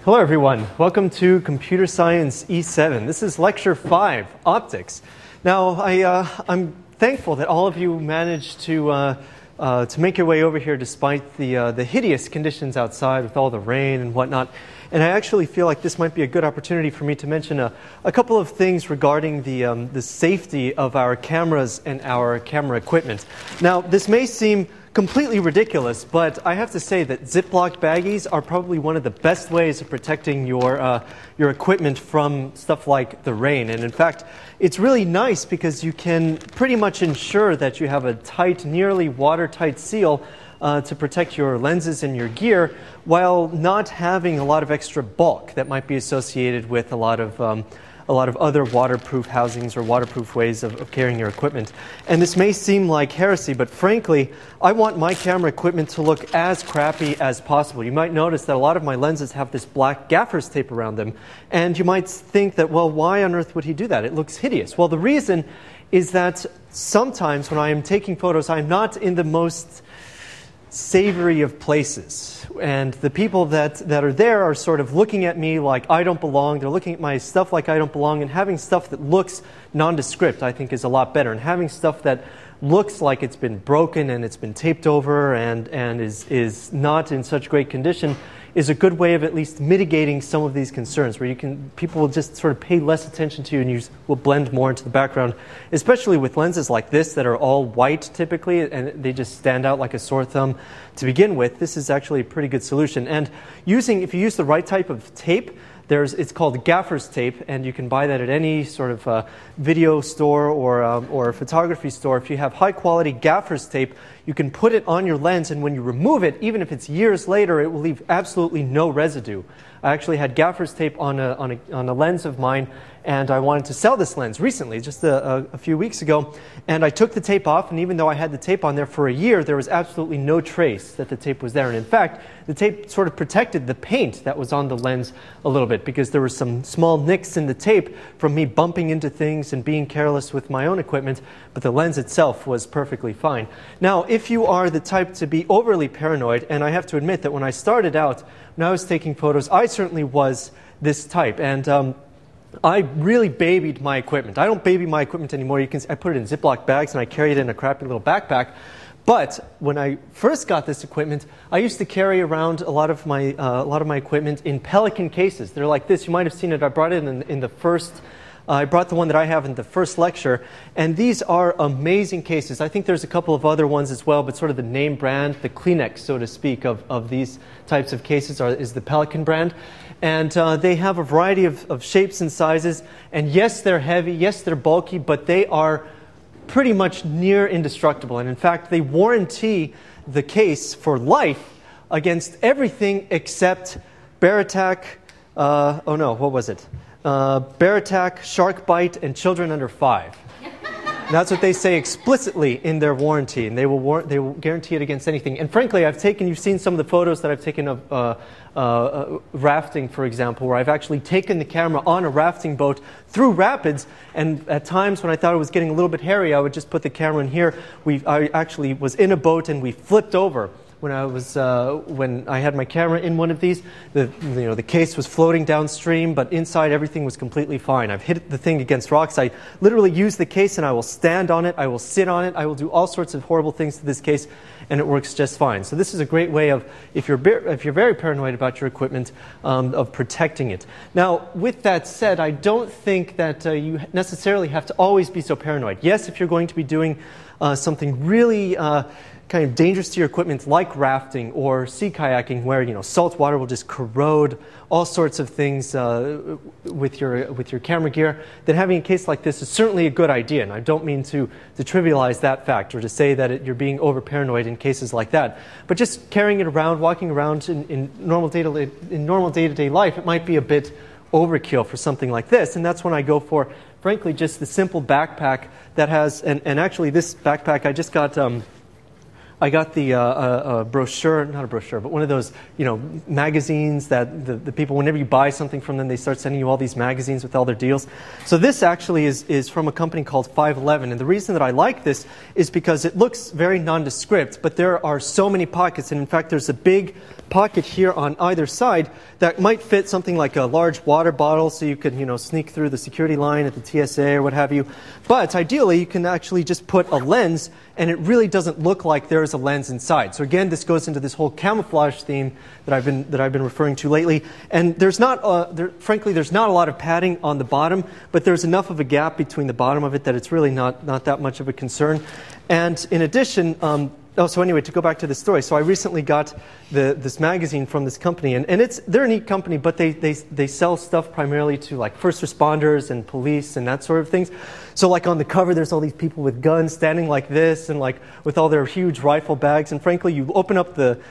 Hello everyone, welcome to Computer Science E7. This is Lecture 5, Optics. Now, I'm thankful that all of you managed to make your way over here despite the hideous conditions outside with all the rain and whatnot. And I actually feel like this might be a good opportunity for me to mention a couple of things regarding the safety of our cameras and our camera equipment. Now, this may seem completely ridiculous, but I have to say that Ziploc baggies are probably one of the best ways of protecting your equipment from stuff like the rain. And in fact, it's really nice because you can pretty much ensure that you have a tight, nearly watertight seal to protect your lenses and your gear while not having a lot of extra bulk that might be associated with a lot of other waterproof housings or waterproof ways of carrying your equipment. And this may seem like heresy, but frankly, I want my camera equipment to look as crappy as possible. You might notice that a lot of my lenses have this black gaffer's tape around them. And you might think that, well, why on earth would he do that? It looks hideous. Well, the reason is that sometimes when I am taking photos, I'm not in the most savory of places, and the people that are there are sort of looking at me like I don't belong. They're looking at my stuff like I don't belong, and having stuff that looks nondescript I think is a lot better, and having stuff that looks like it's been broken and it's been taped over and is not in such great condition is a good way of at least mitigating some of these concerns, where people will just sort of pay less attention to you and you will blend more into the background, especially with lenses like this that are all white typically and they just stand out like a sore thumb to begin with. This is actually a pretty good solution. And if you use the right type of tape, it's called gaffer's tape, and you can buy that at any sort of video store or photography store. If you have high quality gaffer's tape, you can put it on your lens, and when you remove it, even if it's years later, it will leave absolutely no residue. I actually had gaffer's tape on a lens of mine, and I wanted to sell this lens recently, just a few weeks ago, and I took the tape off, and even though I had the tape on there for a year, there was absolutely no trace that the tape was there. And in fact, the tape sort of protected the paint that was on the lens a little bit, because there were some small nicks in the tape from me bumping into things and being careless with my own equipment, but the lens itself was perfectly fine. Now, if you are the type to be overly paranoid, and I have to admit that when I started out, when I was taking photos, I certainly was this type, and I really babied my equipment. I don't baby my equipment anymore. I put it in Ziploc bags and I carry it in a crappy little backpack. But when I first got this equipment, I used to carry around a lot of my equipment in Pelican cases. They're like this. You might have seen it. I brought it in the first. I brought the one that I have in the first lecture, and these are amazing cases. I think there's a couple of other ones as well, but sort of the name brand, the Kleenex, so to speak, of these types of cases is the Pelican brand. And they have a variety of shapes and sizes, and yes, they're heavy, yes, they're bulky, but they are pretty much near indestructible. And in fact, they warranty the case for life against everything except bear attack, what was it? Bear attack, shark bite, and children under 5. That's what they say explicitly in their warranty, and they will guarantee it against anything. And frankly, you've seen some of the photos that I've taken of rafting, for example, where I've actually taken the camera on a rafting boat through rapids, and at times when I thought it was getting a little bit hairy, I would just put the camera in here. I actually was in a boat and we flipped over. When I had my camera in one of these, the case was floating downstream, but inside everything was completely fine. I've hit the thing against rocks. I literally use the case and I will stand on it, I will sit on it, I will do all sorts of horrible things to this case, and it works just fine. So this is a great way of, if you're very paranoid about your equipment, of protecting it. Now, with that said, I don't think that you necessarily have to always be so paranoid. Yes, if you're going to be doing something really kind of dangerous to your equipment, like rafting or sea kayaking, where salt water will just corrode all sorts of things with your camera gear, then having a case like this is certainly a good idea. And I don't mean to trivialize that fact or to say that you're being over paranoid in cases like that. But just carrying it around, walking around in normal day-to-day life, it might be a bit overkill for something like this. And that's when I go for, frankly, just the simple backpack that has, and actually this backpack I just got. I got the brochure, not a brochure, but one of those, magazines that the people, whenever you buy something from them, they start sending you all these magazines with all their deals. So this actually is from a company called 511. And the reason that I like this is because it looks very nondescript, but there are so many pockets. And in fact, there's a big pocket here on either side that might fit something like a large water bottle, so you could, sneak through the security line at the TSA or what have you. But ideally, you can actually just put a lens, and it really doesn't look like there is a lens inside. So again, this goes into this whole camouflage theme that I've been referring to lately. And frankly, there's not a lot of padding on the bottom, but there's enough of a gap between the bottom of it that it's really not that much of a concern. And in addition, so anyway, to go back to the story, so I recently got this magazine from this company, and they're a neat company, but they sell stuff primarily to like first responders and police and that sort of things. So like on the cover, there's all these people with guns standing like this, and like with all their huge rifle bags. And frankly, you open up the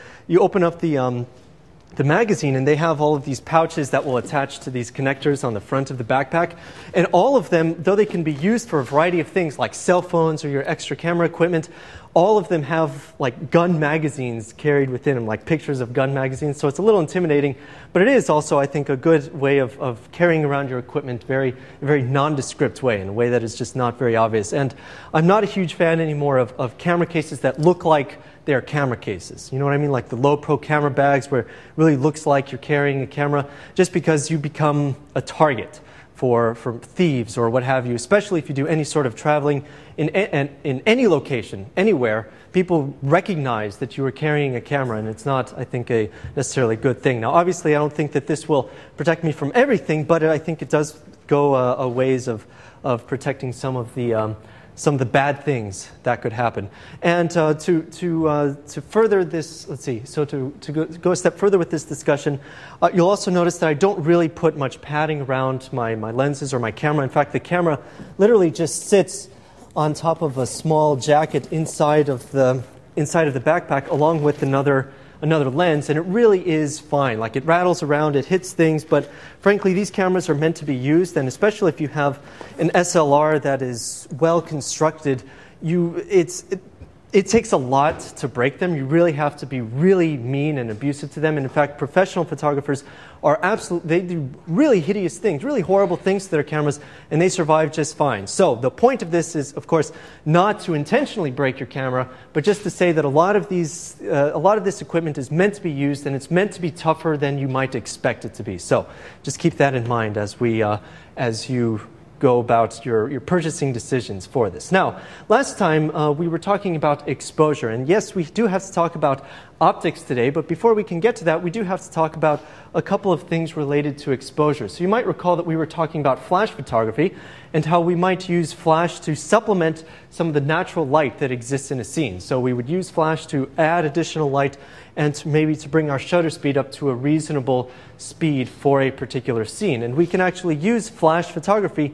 magazine, and they have all of these pouches that will attach to these connectors on the front of the backpack. And all of them, though they can be used for a variety of things like cell phones or your extra camera equipment, all of them have like gun magazines carried within them, like pictures of gun magazines. So it's a little intimidating, but it is also, I think, a good way of carrying around your equipment very nondescript way, in a way that is just not very obvious. And I'm not a huge fan anymore of camera cases that look like they're camera cases. You know what I mean? Like the low-pro camera bags where it really looks like you're carrying a camera, just because you become a target for thieves or what have you, especially if you do any sort of traveling in any location, anywhere. People recognize that you are carrying a camera, and it's not, I think, a necessarily good thing. Now, obviously, I don't think that this will protect me from everything, but I think it does go a ways of protecting some of the bad things that could happen. And to further this, let's see, so to go a step further with this discussion, you'll also notice that I don't really put much padding around my lenses or my camera. In fact, the camera literally just sits on top of a small jacket inside of the backpack, along with another lens, and it really is fine. Like, it rattles around, it hits things, but frankly, these cameras are meant to be used, and especially if you have an SLR that is well constructed, it takes a lot to break them. You really have to be really mean and abusive to them. And in fact, professional photographers they do really hideous things, really horrible things to their cameras, and they survive just fine. So the point of this is, of course, not to intentionally break your camera, but just to say that a lot of this equipment is meant to be used, and it's meant to be tougher than you might expect it to be. So just keep that in mind as you go about your purchasing decisions for this. Now, last time we were talking about exposure, and yes, we do have to talk about optics today, but before we can get to that, we do have to talk about a couple of things related to exposure. So you might recall that we were talking about flash photography and how we might use flash to supplement some of the natural light that exists in a scene. So we would use flash to add additional light and maybe to bring our shutter speed up to a reasonable speed for a particular scene. And we can actually use flash photography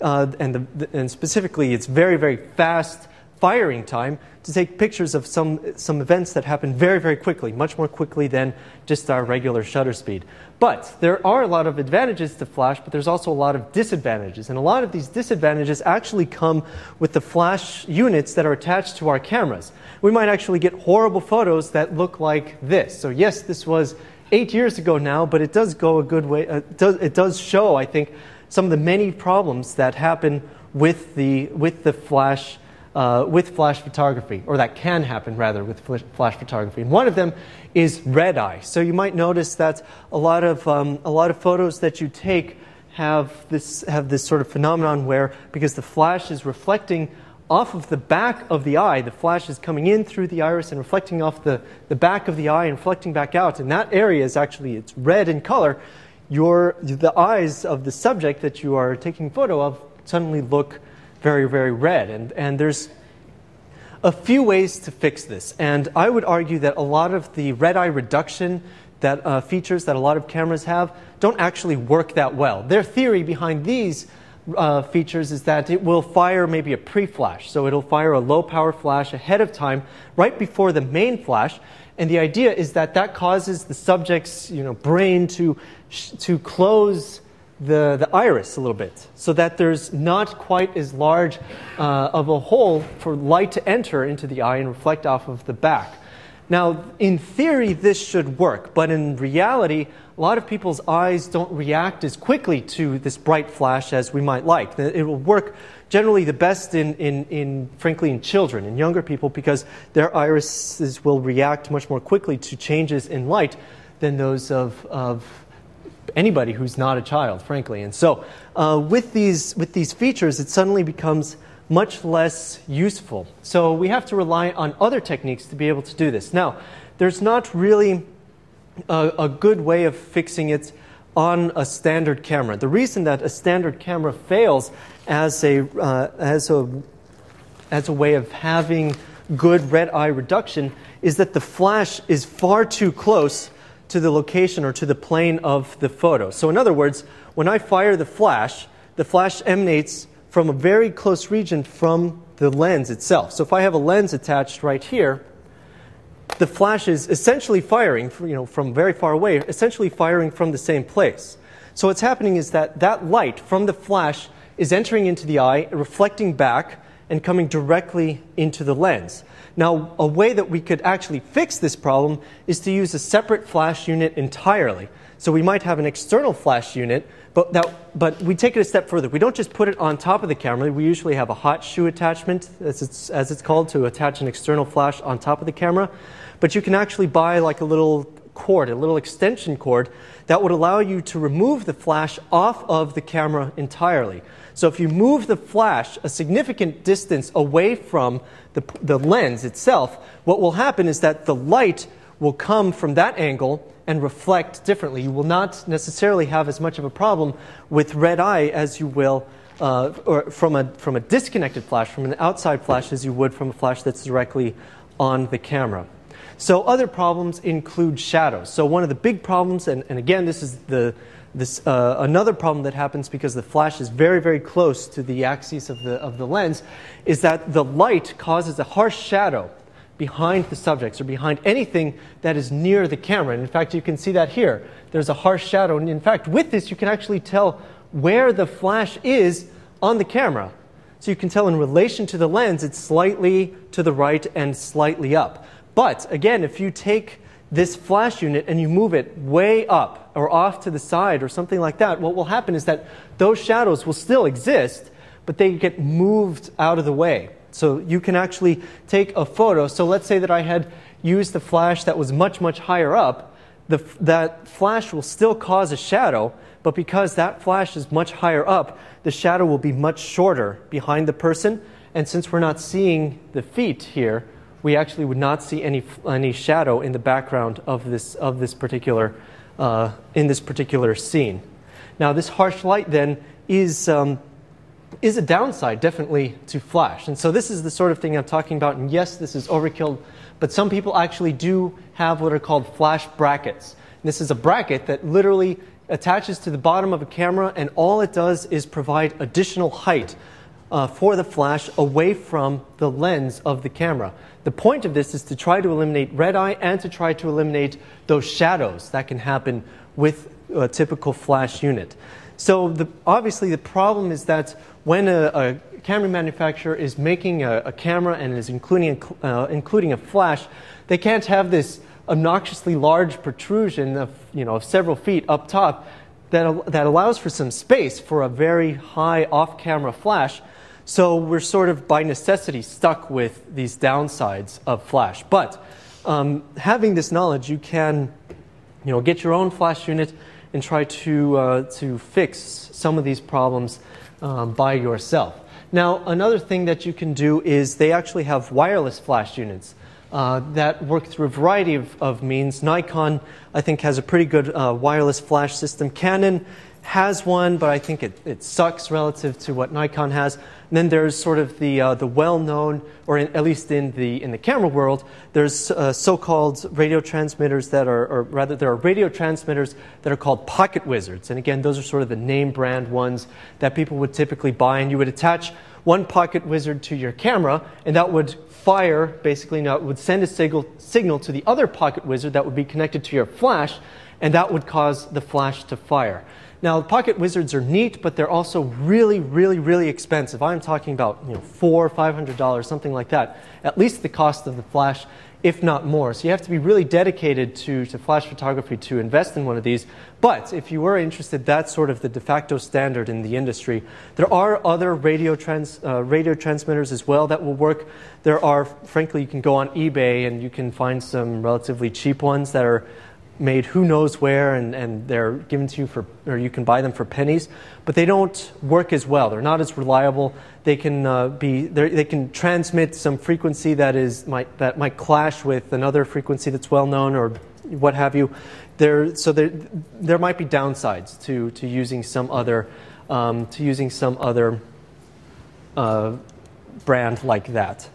and specifically its very fast firing time to take pictures of some events that happen very quickly, much more quickly than just our regular shutter speed. But there are a lot of advantages to flash, but there's also a lot of disadvantages. And a lot of these disadvantages actually come with the flash units that are attached to our cameras. We might actually get horrible photos that look like this. So yes, this was 8 years ago now, but it does go a good way. It does show, I think, some of the many problems that happen with flash photography, or that can happen rather with flash photography. And one of them is red eye. So you might notice that a lot of photos that you take have this sort of phenomenon where, because the flash is reflecting off of the back of the eye, the flash is coming in through the iris and reflecting off the back of the eye and reflecting back out, and that area is actually, it's red in color. The eyes of the subject that you are taking a photo of suddenly look very red, and there's a few ways to fix this. And I would argue that a lot of the red eye reduction features that a lot of cameras have don't actually work that well. Their theory behind these features is that it will fire maybe a pre-flash. So it'll fire a low-power flash ahead of time, right before the main flash. And the idea is that causes the subject's brain to close the iris a little bit, so that there's not quite as large of a hole for light to enter into the eye and reflect off of the back. Now, in theory, this should work, but in reality, a lot of people's eyes don't react as quickly to this bright flash as we might like. It will work generally the best frankly, in children, in younger people, because their irises will react much more quickly to changes in light than those of anybody who's not a child, frankly. And so with these features, it suddenly becomes much less useful. So we have to rely on other techniques to be able to do this. Now, there's not really a good way of fixing it on a standard camera. The reason that a standard camera fails as a way of having good red eye reduction is that the flash is far too close to the location or to the plane of the photo. So in other words, when I fire the flash emanates from a very close region from the lens itself. So if I have a lens attached right here, the flash is essentially firing from very far away, essentially firing from the same place. So what's happening is that light from the flash is entering into the eye, reflecting back, and coming directly into the lens. Now, a way that we could actually fix this problem is to use a separate flash unit entirely. So we might have an external flash unit, but we take it a step further. We don't just put it on top of the camera. We usually have a hot shoe attachment, as it's called, to attach an external flash on top of the camera. But you can actually buy like a little cord, a little extension cord, that would allow you to remove the flash off of the camera entirely. So if you move the flash a significant distance away from the lens itself, what will happen is that the light will come from that angle and reflect differently. You will not necessarily have as much of a problem with red eye as you will or from a disconnected flash, from an outside flash, as you would from a flash that's directly on the camera. So other problems include shadows. So one of the big problems, and again, this is another problem that happens because the flash is very, very close to the axis of the lens, is that the light causes a harsh shadow behind the subjects or behind anything that is near the camera. And in fact, you can see that here. There's a harsh shadow. And in fact, with this, you can actually tell where the flash is on the camera. So you can tell in relation to the lens, it's slightly to the right and slightly up. But again, if you take this flash unit and you move it way up or off to the side or something like that, what will happen is that those shadows will still exist, but they get moved out of the way. So you can actually take a photo. So let's say that I had used the flash that was much, much higher up. That flash will still cause a shadow, but because that flash is much higher up, the shadow will be much shorter behind the person. And since we're not seeing the feet here, we actually would not see any shadow in the background of this particular scene. Now, this harsh light then is a downside, definitely, to flash. And so this is the sort of thing I'm talking about. And yes, this is overkill, but some people actually do have what are called flash brackets. And this is a bracket that literally attaches to the bottom of a camera, and all it does is provide additional height for the flash away from the lens of the camera. The point of this is to try to eliminate red eye and to try to eliminate those shadows that can happen with a typical flash unit. So obviously the problem is that when a camera manufacturer is making a camera and is including a flash, they can't have this obnoxiously large protrusion of several feet up top that allows for some space for a very high off-camera flash. So we're sort of by necessity stuck with these downsides of flash. But having this knowledge, you can get your own flash unit and try to fix some of these problems by yourself. Now, another thing that you can do is they actually have wireless flash units that work through a variety of means. Nikon, I think, has a pretty good wireless flash system. Canon has one, but I think it sucks relative to what Nikon has. And then there's sort of the well-known, or at least in the camera world, there's so-called radio transmitters that are, or rather there are radio transmitters that are called Pocket Wizards. And again, those are sort of the name brand ones that people would typically buy. And you would attach one Pocket Wizard to your camera, and that would fire, basically, now it would send a signal to the other Pocket Wizard that would be connected to your flash, and that would cause the flash to fire. Now, Pocket Wizards are neat, but they're also really, really, really expensive. I'm talking about $400 or $500, something like that. At least the cost of the flash if not more. So you have to be really dedicated to flash photography to invest in one of these. But if you were interested, that's sort of the de facto standard in the industry. There are other radio transmitters as well that will work. There are, frankly, you can go on eBay and you can find some relatively cheap ones that are made who knows where, and they're given to you for, or you can buy them for pennies, but they don't work as well. They're not as reliable. They can they can transmit some frequency that might clash with another frequency that's well known, or what have you. There might be downsides to using some other brand like that.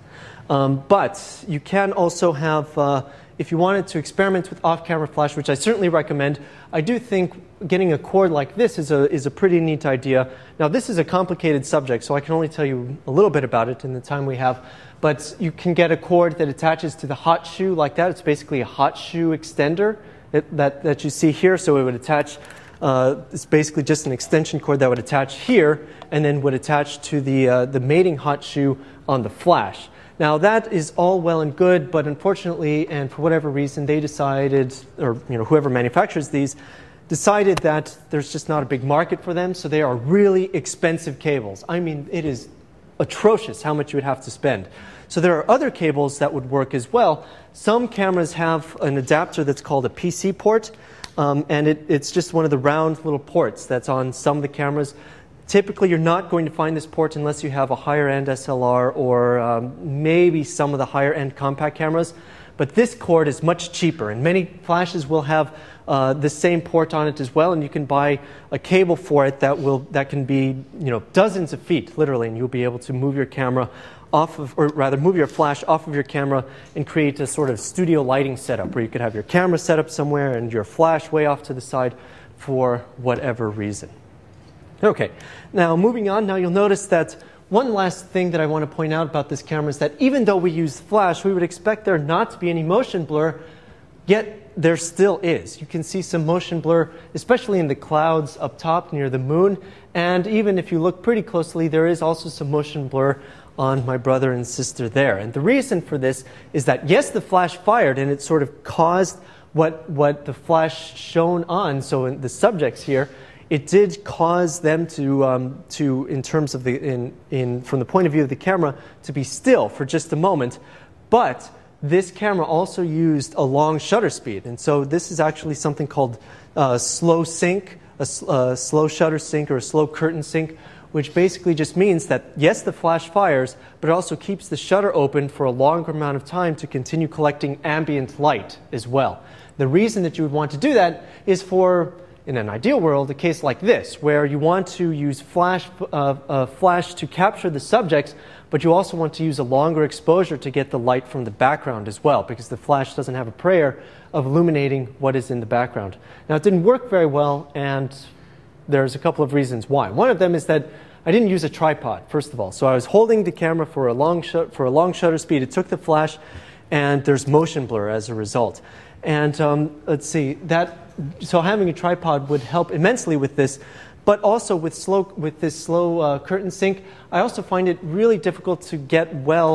But you can also have, if you wanted to experiment with off-camera flash, which I certainly recommend, I do think getting a cord like this is a pretty neat idea. Now, this is a complicated subject, so I can only tell you a little bit about it in the time we have. But you can get a cord that attaches to the hot shoe like that. It's basically a hot shoe extender that you see here. So it would attach, it's basically just an extension cord that would attach here and then would attach to the mating hot shoe on the flash. Now that is all well and good, but unfortunately, and for whatever reason, they decided, or whoever manufactures these, decided that there's just not a big market for them, so they are really expensive cables. I mean, it is atrocious how much you would have to spend. So there are other cables that would work as well. Some cameras have an adapter that's called a PC port, and it's just one of the round little ports that's on some of the cameras. Typically, you're not going to find this port unless you have a higher-end SLR or maybe some of the higher-end compact cameras. But this cord is much cheaper, and many flashes will have the same port on it as well, and you can buy a cable for it that can be dozens of feet, literally, and you'll be able to move your camera off of, or rather move your flash off of your camera and create a sort of studio lighting setup where you could have your camera set up somewhere and your flash way off to the side for whatever reason. Okay, now moving on, now you'll notice that one last thing that I want to point out about this camera is that even though we use flash, we would expect there not to be any motion blur, yet there still is. You can see some motion blur, especially in the clouds up top near the moon, and even if you look pretty closely, there is also some motion blur on my brother and sister there. And the reason for this is that, yes, the flash fired and it sort of caused what the flash shone on, so in the subjects here, it did cause them to in terms of from the point of view of the camera, to be still for just a moment. But this camera also used a long shutter speed, and so this is actually something called slow sync, a slow shutter sync or a slow curtain sync, which basically just means that yes, the flash fires, but it also keeps the shutter open for a longer amount of time to continue collecting ambient light as well. The reason that you would want to do that is for, in an ideal world, a case like this, where you want to use flash to capture the subjects, but you also want to use a longer exposure to get the light from the background as well, because the flash doesn't have a prayer of illuminating what is in the background. Now, it didn't work very well, and there's a couple of reasons why. One of them is that I didn't use a tripod, first of all. So I was holding the camera for a long shutter speed. It took the flash, and there's motion blur as a result. And let's see, so having a tripod would help immensely with this, but also with this slow curtain sync, I also find it really difficult to get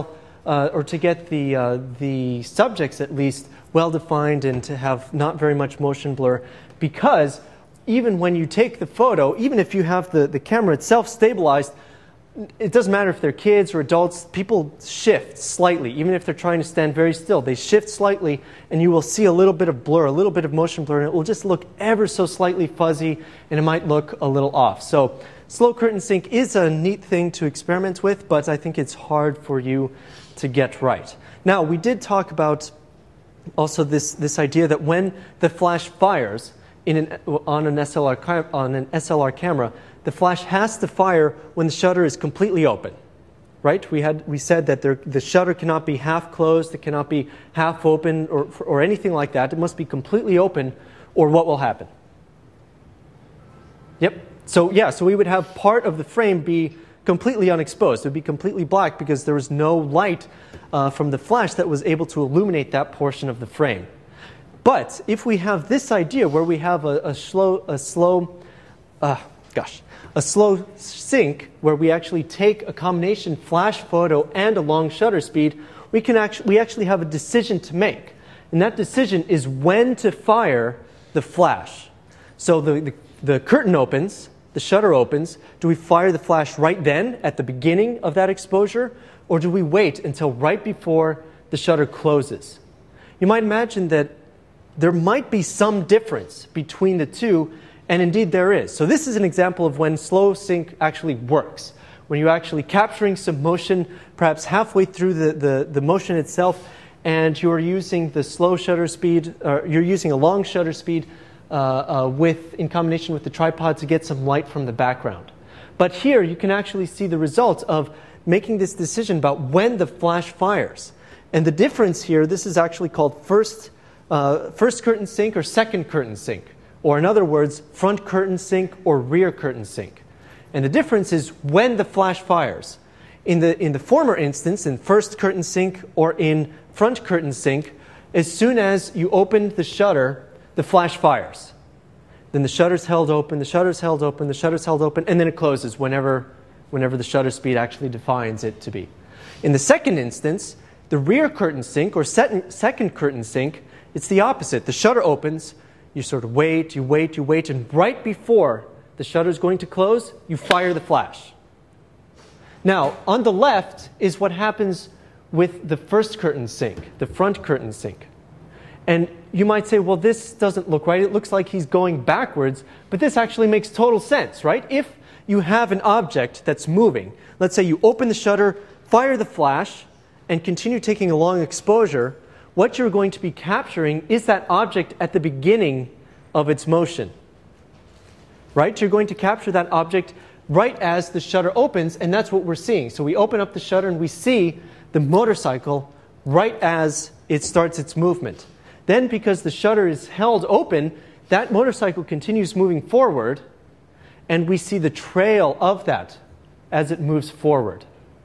or to get the subjects at least well defined and to have not very much motion blur, because even when you take the photo, even if you have the camera itself stabilized, it doesn't matter if they're kids or adults, people shift slightly. Even if they're trying to stand very still, they shift slightly, and you will see a little bit of blur, a little bit of motion blur, and it will just look ever so slightly fuzzy, and it might look a little off. So slow curtain sync is a neat thing to experiment with, but I think it's hard for you to get right. Now, we did talk about also this idea that when the flash fires on an SLR camera, the flash has to fire when the shutter is completely open, right? We said that the shutter cannot be half closed, it cannot be half open or anything like that. It must be completely open, or what will happen? Yep. So we would have part of the frame be completely unexposed. It would be completely black because there was no light from the flash that was able to illuminate that portion of the frame. But if we have this idea where we have a slow sync where we actually take a combination flash photo and a long shutter speed, we actually have a decision to make. And that decision is when to fire the flash. So the curtain opens, the shutter opens. Do we fire the flash right then at the beginning of that exposure? Or do we wait until right before the shutter closes? You might imagine that there might be some difference between the two, and indeed there is. So this is an example of when slow sync actually works. When you're actually capturing some motion, perhaps halfway through the motion itself, and you're using the slow shutter speed, or you're using a long shutter speed in combination with the tripod to get some light from the background. But here you can actually see the results of making this decision about when the flash fires. And the difference here, this is actually called first curtain sync or second curtain sync. Or in other words, front curtain sync or rear curtain sync. And the difference is when the flash fires. In the former instance, in first curtain sync or in front curtain sync, as soon as you open the shutter, the flash fires. Then the shutter's held open, the shutter's held open, the shutter's held open, and then it closes whenever the shutter speed actually defines it to be. In the second instance, the rear curtain sync or second curtain sync, it's the opposite. The shutter opens, you sort of wait, and right before the shutter is going to close, you fire the flash. Now, on the left is what happens with the first curtain sync, the front curtain sync. And you might say, well, this doesn't look right. It looks like he's going backwards, but this actually makes total sense, right? If you have an object that's moving, let's say you open the shutter, fire the flash, and continue taking a long exposure, what you're going to be capturing is that object at the beginning of its motion. Right? You're going to capture that object right as the shutter opens, and that's what we're seeing. So we open up the shutter and we see the motorcycle right as it starts its movement. Then, because the shutter is held open, that motorcycle continues moving forward, and we see the trail of that as it moves forward.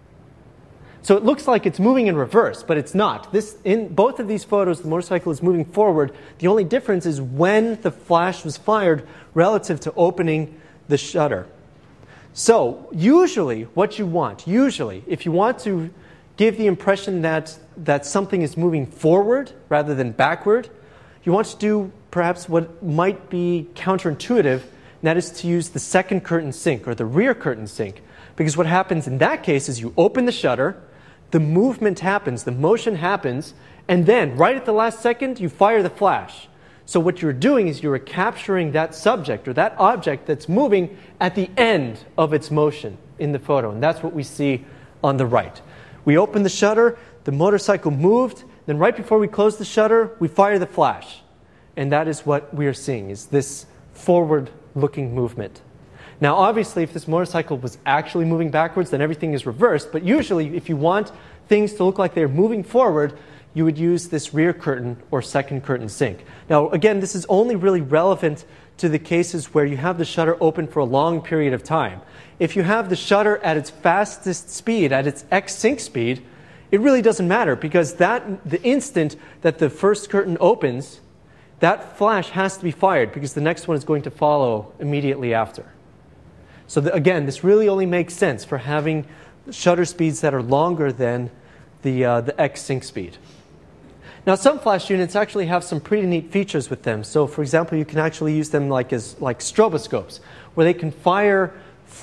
So it looks like it's moving in reverse, but it's not. In both of these photos, the motorcycle is moving forward. The only difference is when the flash was fired relative to opening the shutter. So usually, what you want, if you want to give the impression that something is moving forward rather than backward, you want to do perhaps what might be counterintuitive, and that is to use the second curtain sync or the rear curtain sync. Because what happens in that case is you open the shutter, the movement happens, the motion happens, and then right at the last second, you fire the flash. So what you're doing is you're capturing that subject or that object that's moving at the end of its motion in the photo. And that's what we see on the right. We open the shutter, the motorcycle moved, then right before we close the shutter, we fire the flash. And that is what we are seeing, is this forward-looking movement. Now, obviously, if this motorcycle was actually moving backwards, then everything is reversed. But usually, if you want things to look like they're moving forward, you would use this rear curtain or second curtain sync. Now, again, this is only really relevant to the cases where you have the shutter open for a long period of time. If you have the shutter at its fastest speed, at its X sync speed, it really doesn't matter, because the instant that the first curtain opens, that flash has to be fired because the next one is going to follow immediately after. So again, this really only makes sense for having shutter speeds that are longer than the X sync speed. Now, some flash units actually have some pretty neat features with them. So, for example, you can actually use them like stroboscopes, where they can fire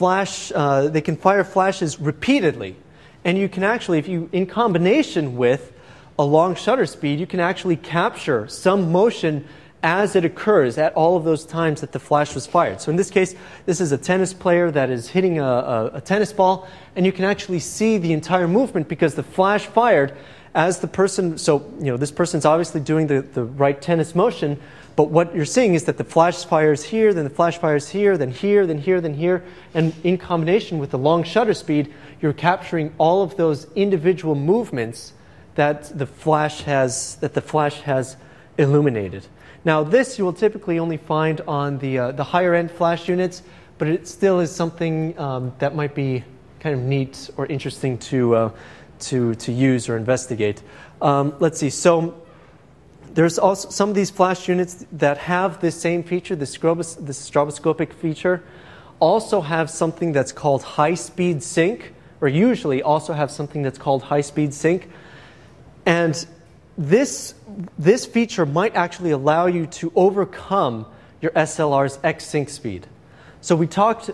flashes repeatedly, and you can actually, in combination with a long shutter speed, you can actually capture some motion as it occurs at all of those times that the flash was fired. So in this case, this is a tennis player that is hitting a tennis ball, and you can actually see the entire movement because the flash fired as the person, so this person's obviously doing the right tennis motion, but what you're seeing is that the flash fires here, then the flash fires here, then here, then here, then here, and in combination with the long shutter speed, you're capturing all of those individual movements that the flash has illuminated. Now, this you will typically only find on the higher-end flash units, but it still is something that might be kind of neat or interesting to use or investigate. Let's see. So there's also some of these flash units that have this same feature, the stroboscopic feature, also have something that's called high-speed sync, or usually also have something that's called high-speed sync. And this feature might actually allow you to overcome your SLR's X-sync speed. So we talked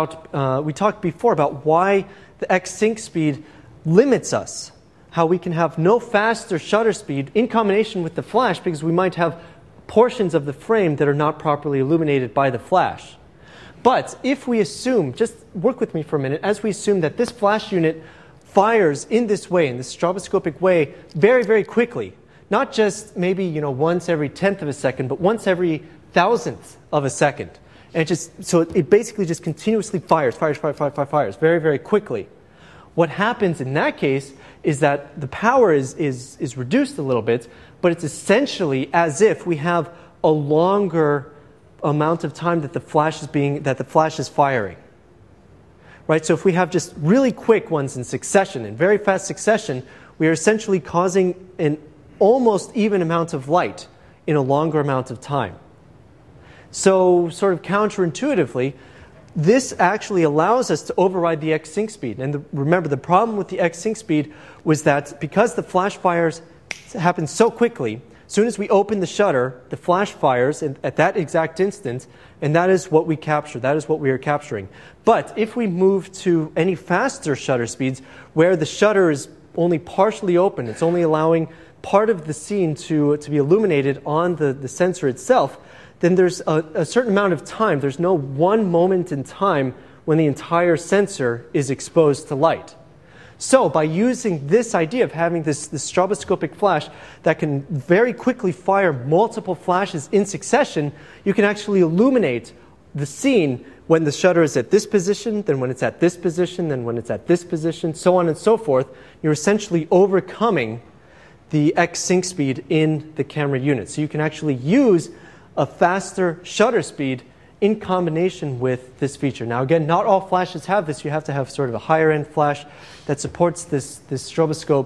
before about why the X-sync speed limits us, how we can have no faster shutter speed in combination with the flash because we might have portions of the frame that are not properly illuminated by the flash. But if we assume, just work with me for a minute, as we assume that this flash unit fires in this way, in this stroboscopic way, very, very quickly, not just maybe once every 1/10 of a second, but once every 1,000th of a second. And so it basically just continuously fires very, very quickly. What happens in that case is that the power is reduced a little bit, but it's essentially as if we have a longer amount of time that the flash is firing. Right? So if we have just really quick ones in succession, in very fast succession, we are essentially causing an almost even amount of light in a longer amount of time. So sort of counterintuitively, this actually allows us to override the X-sync speed. And remember, the problem with the X-sync speed was that because the flash fires happen so quickly, as soon as we open the shutter, the flash fires at that exact instant, and that is what we capture. That is what we are capturing. But if we move to any faster shutter speeds, where the shutter is only partially open, it's only allowing part of the scene to be illuminated on the sensor itself, then there's a certain amount of time. There's no one moment in time when the entire sensor is exposed to light. So by using this idea of having this stroboscopic flash that can very quickly fire multiple flashes in succession, you can actually illuminate the scene when the shutter is at this position, then when it's at this position, then when it's at this position, so on and so forth. You're essentially overcoming the X-sync speed in the camera unit. So you can actually use a faster shutter speed in combination with this feature. Now again, not all flashes have this. You have to have sort of a higher end flash that supports this stroboscope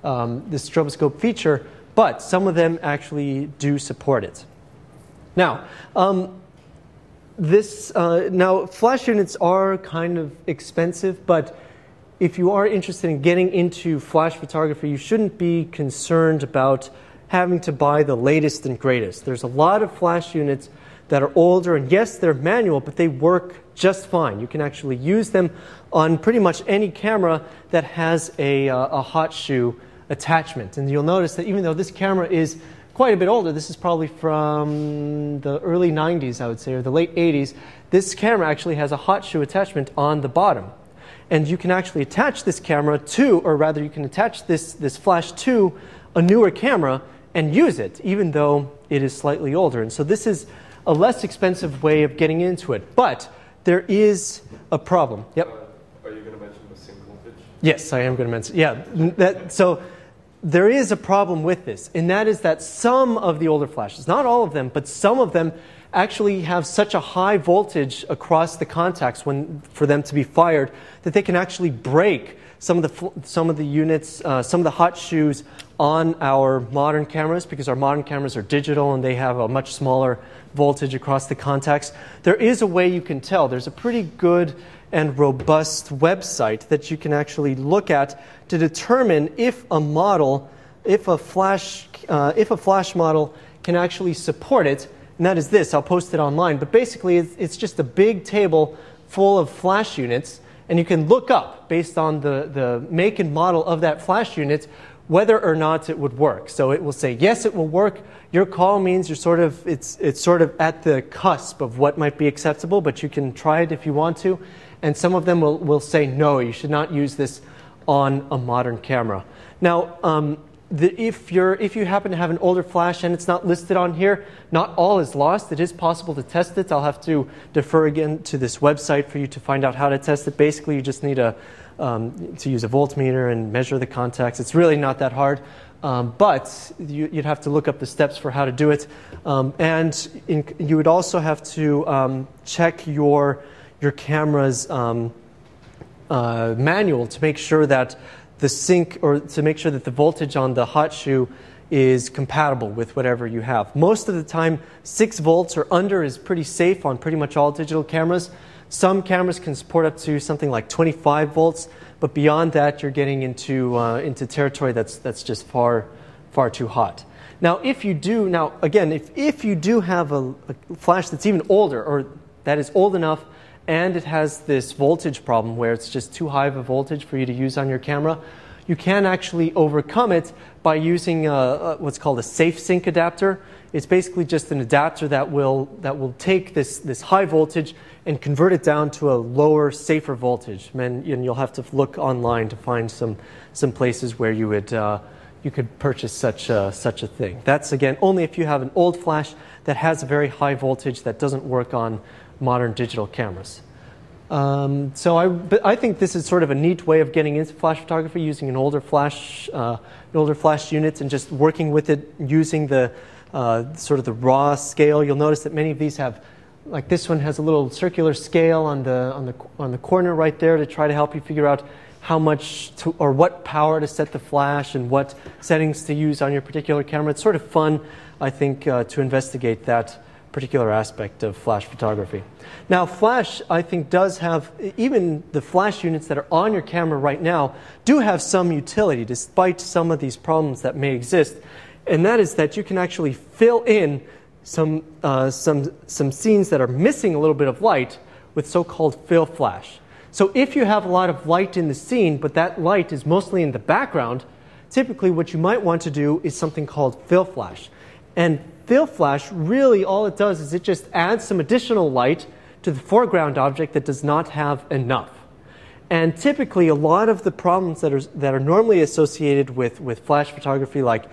feature, but some of them actually do support it. Now, now flash units are kind of expensive, but if you are interested in getting into flash photography, you shouldn't be concerned about having to buy the latest and greatest. There's a lot of flash units that are older, and yes, they're manual, but they work just fine. You can actually use them on pretty much any camera that has a hot shoe attachment. And you'll notice that even though this camera is quite a bit older, this is probably from the early 90s, I would say, or the late 80s, this camera actually has a hot shoe attachment on the bottom. And you can actually attach this camera to, or rather you can attach this flash to a newer camera and use it, even though it is slightly older. And so this is a less expensive way of getting into it. But there is a problem. Yep. Are you going to mention the sync voltage? Yes, I am going to mention. Yeah. So there is a problem with this, and that is that some of the older flashes, not all of them, but some of them actually have such a high voltage across the contacts for them to be fired that they can actually break some of the units, some of the hot shoes on our modern cameras, because our modern cameras are digital and they have a much smaller voltage across the contacts. There is a way you can tell. There's a pretty good and robust website that you can actually look at to determine if a flash model can actually support it. And that is this. I'll post it online. But basically, it's just a big table full of flash units, and you can look up based on the make and model of that flash unit whether or not it would work. So it will say, yes, it will work. Your call means it's sort of at the cusp of what might be acceptable, but you can try it if you want to. And some of them will say, no, you should not use this on a modern camera. Now, if you happen to have an older flash and it's not listed on here, not all is lost. It is possible to test it. I'll have to defer again to this website for you to find out how to test it. Basically, you just need to use a voltmeter and measure the contacts. It's really not that hard, but you'd have to look up the steps for how to do it. You would also have to check your camera's manual to make sure that the sync, or to make sure that the voltage on the hot shoe is compatible with whatever you have. Most of the time, 6 volts or under is pretty safe on pretty much all digital cameras. Some cameras can support up to something like 25 volts, but beyond that, you're getting into territory that's just far too hot. Now, if you do have a flash that's even older, or that is old enough, and it has this voltage problem where it's just too high of a voltage for you to use on your camera, you can actually overcome it by using what's called a safe sync adapter. It's basically just an adapter that will take this high voltage and convert it down to a lower, safer voltage. And you'll have to look online to find some places where you could purchase such a thing. That's, again, only if you have an old flash that has a very high voltage that doesn't work on modern digital cameras. So I think this is sort of a neat way of getting into flash photography, using an older flash unit and just working with it using the sort of the raw scale. You'll notice that many of these have, like this one has a little circular scale on the corner right there to try to help you figure out how much or what power to set the flash and what settings to use on your particular camera. It's sort of fun, I think, to investigate that particular aspect of flash photography. Now, flash, I think, does have, even the flash units that are on your camera right now do have some utility despite some of these problems that may exist, and that is that you can actually fill in some scenes that are missing a little bit of light with so-called fill flash. So if you have a lot of light in the scene, but that light is mostly in the background, typically what you might want to do is something called fill flash. And fill flash, really all it does is it just adds some additional light to the foreground object that does not have enough. And typically a lot of the problems that are normally associated with flash photography, like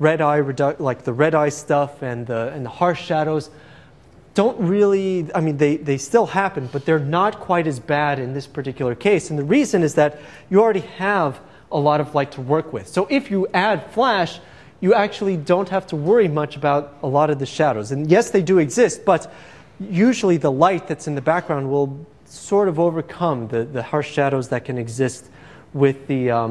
the red eye stuff and the harsh shadows, don't really, I mean, they still happen, but they're not quite as bad in this particular case. And the reason is that you already have a lot of light to work with. So if you add flash, you actually don't have to worry much about a lot of the shadows. And yes, they do exist, but usually the light that's in the background will sort of overcome the harsh shadows that can exist with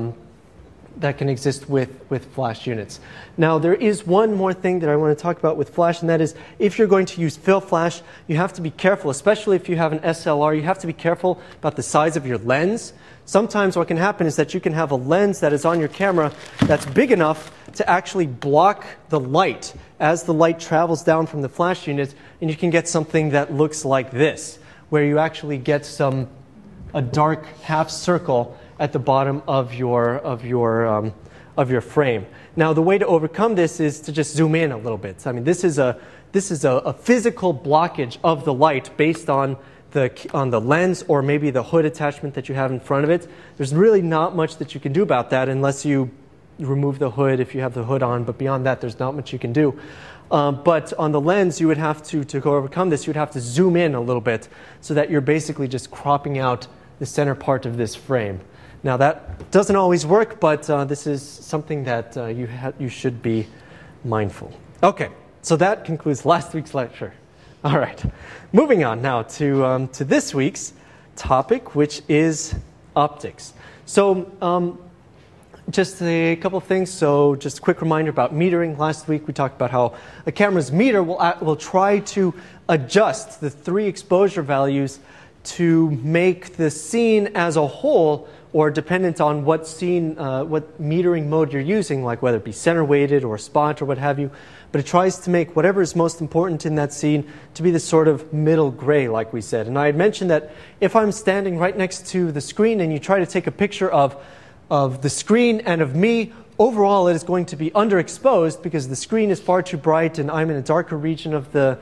with flash units. Now, there is one more thing that I want to talk about with flash, and that is if you're going to use fill flash, you have to be careful, especially if you have an SLR, you have to be careful about the size of your lens. Sometimes what can happen is that you can have a lens that is on your camera that's big enough to actually block the light as the light travels down from the flash unit, and you can get something that looks like this, where you actually get a dark half circle at the bottom of your frame. Now, the way to overcome this is to just zoom in a little bit. I mean, this is a physical blockage of the light based on the lens or maybe the hood attachment that you have in front of it. There's really not much that you can do about that unless you remove the hood if you have the hood on, but beyond that, there's not much you can do. But on the lens, you would have to overcome this, you would have to zoom in a little bit so that you're basically just cropping out the center part of this frame. Now, that doesn't always work, but this is something that you should be mindful. Okay, so that concludes last week's lecture. All right, moving on now to this week's topic, which is optics. So just a couple of things. So just a quick reminder about metering. Last week we talked about how a camera's meter will try to adjust the 3 exposure values to make the scene as a whole, or dependent on what metering mode you're using, like whether it be center weighted or spot or what have you. But it tries to make whatever is most important in that scene to be this sort of middle gray, like we said. And I had mentioned that if I'm standing right next to the screen and you try to take a picture of the screen and of me, overall it is going to be underexposed because the screen is far too bright and I'm in a darker region of the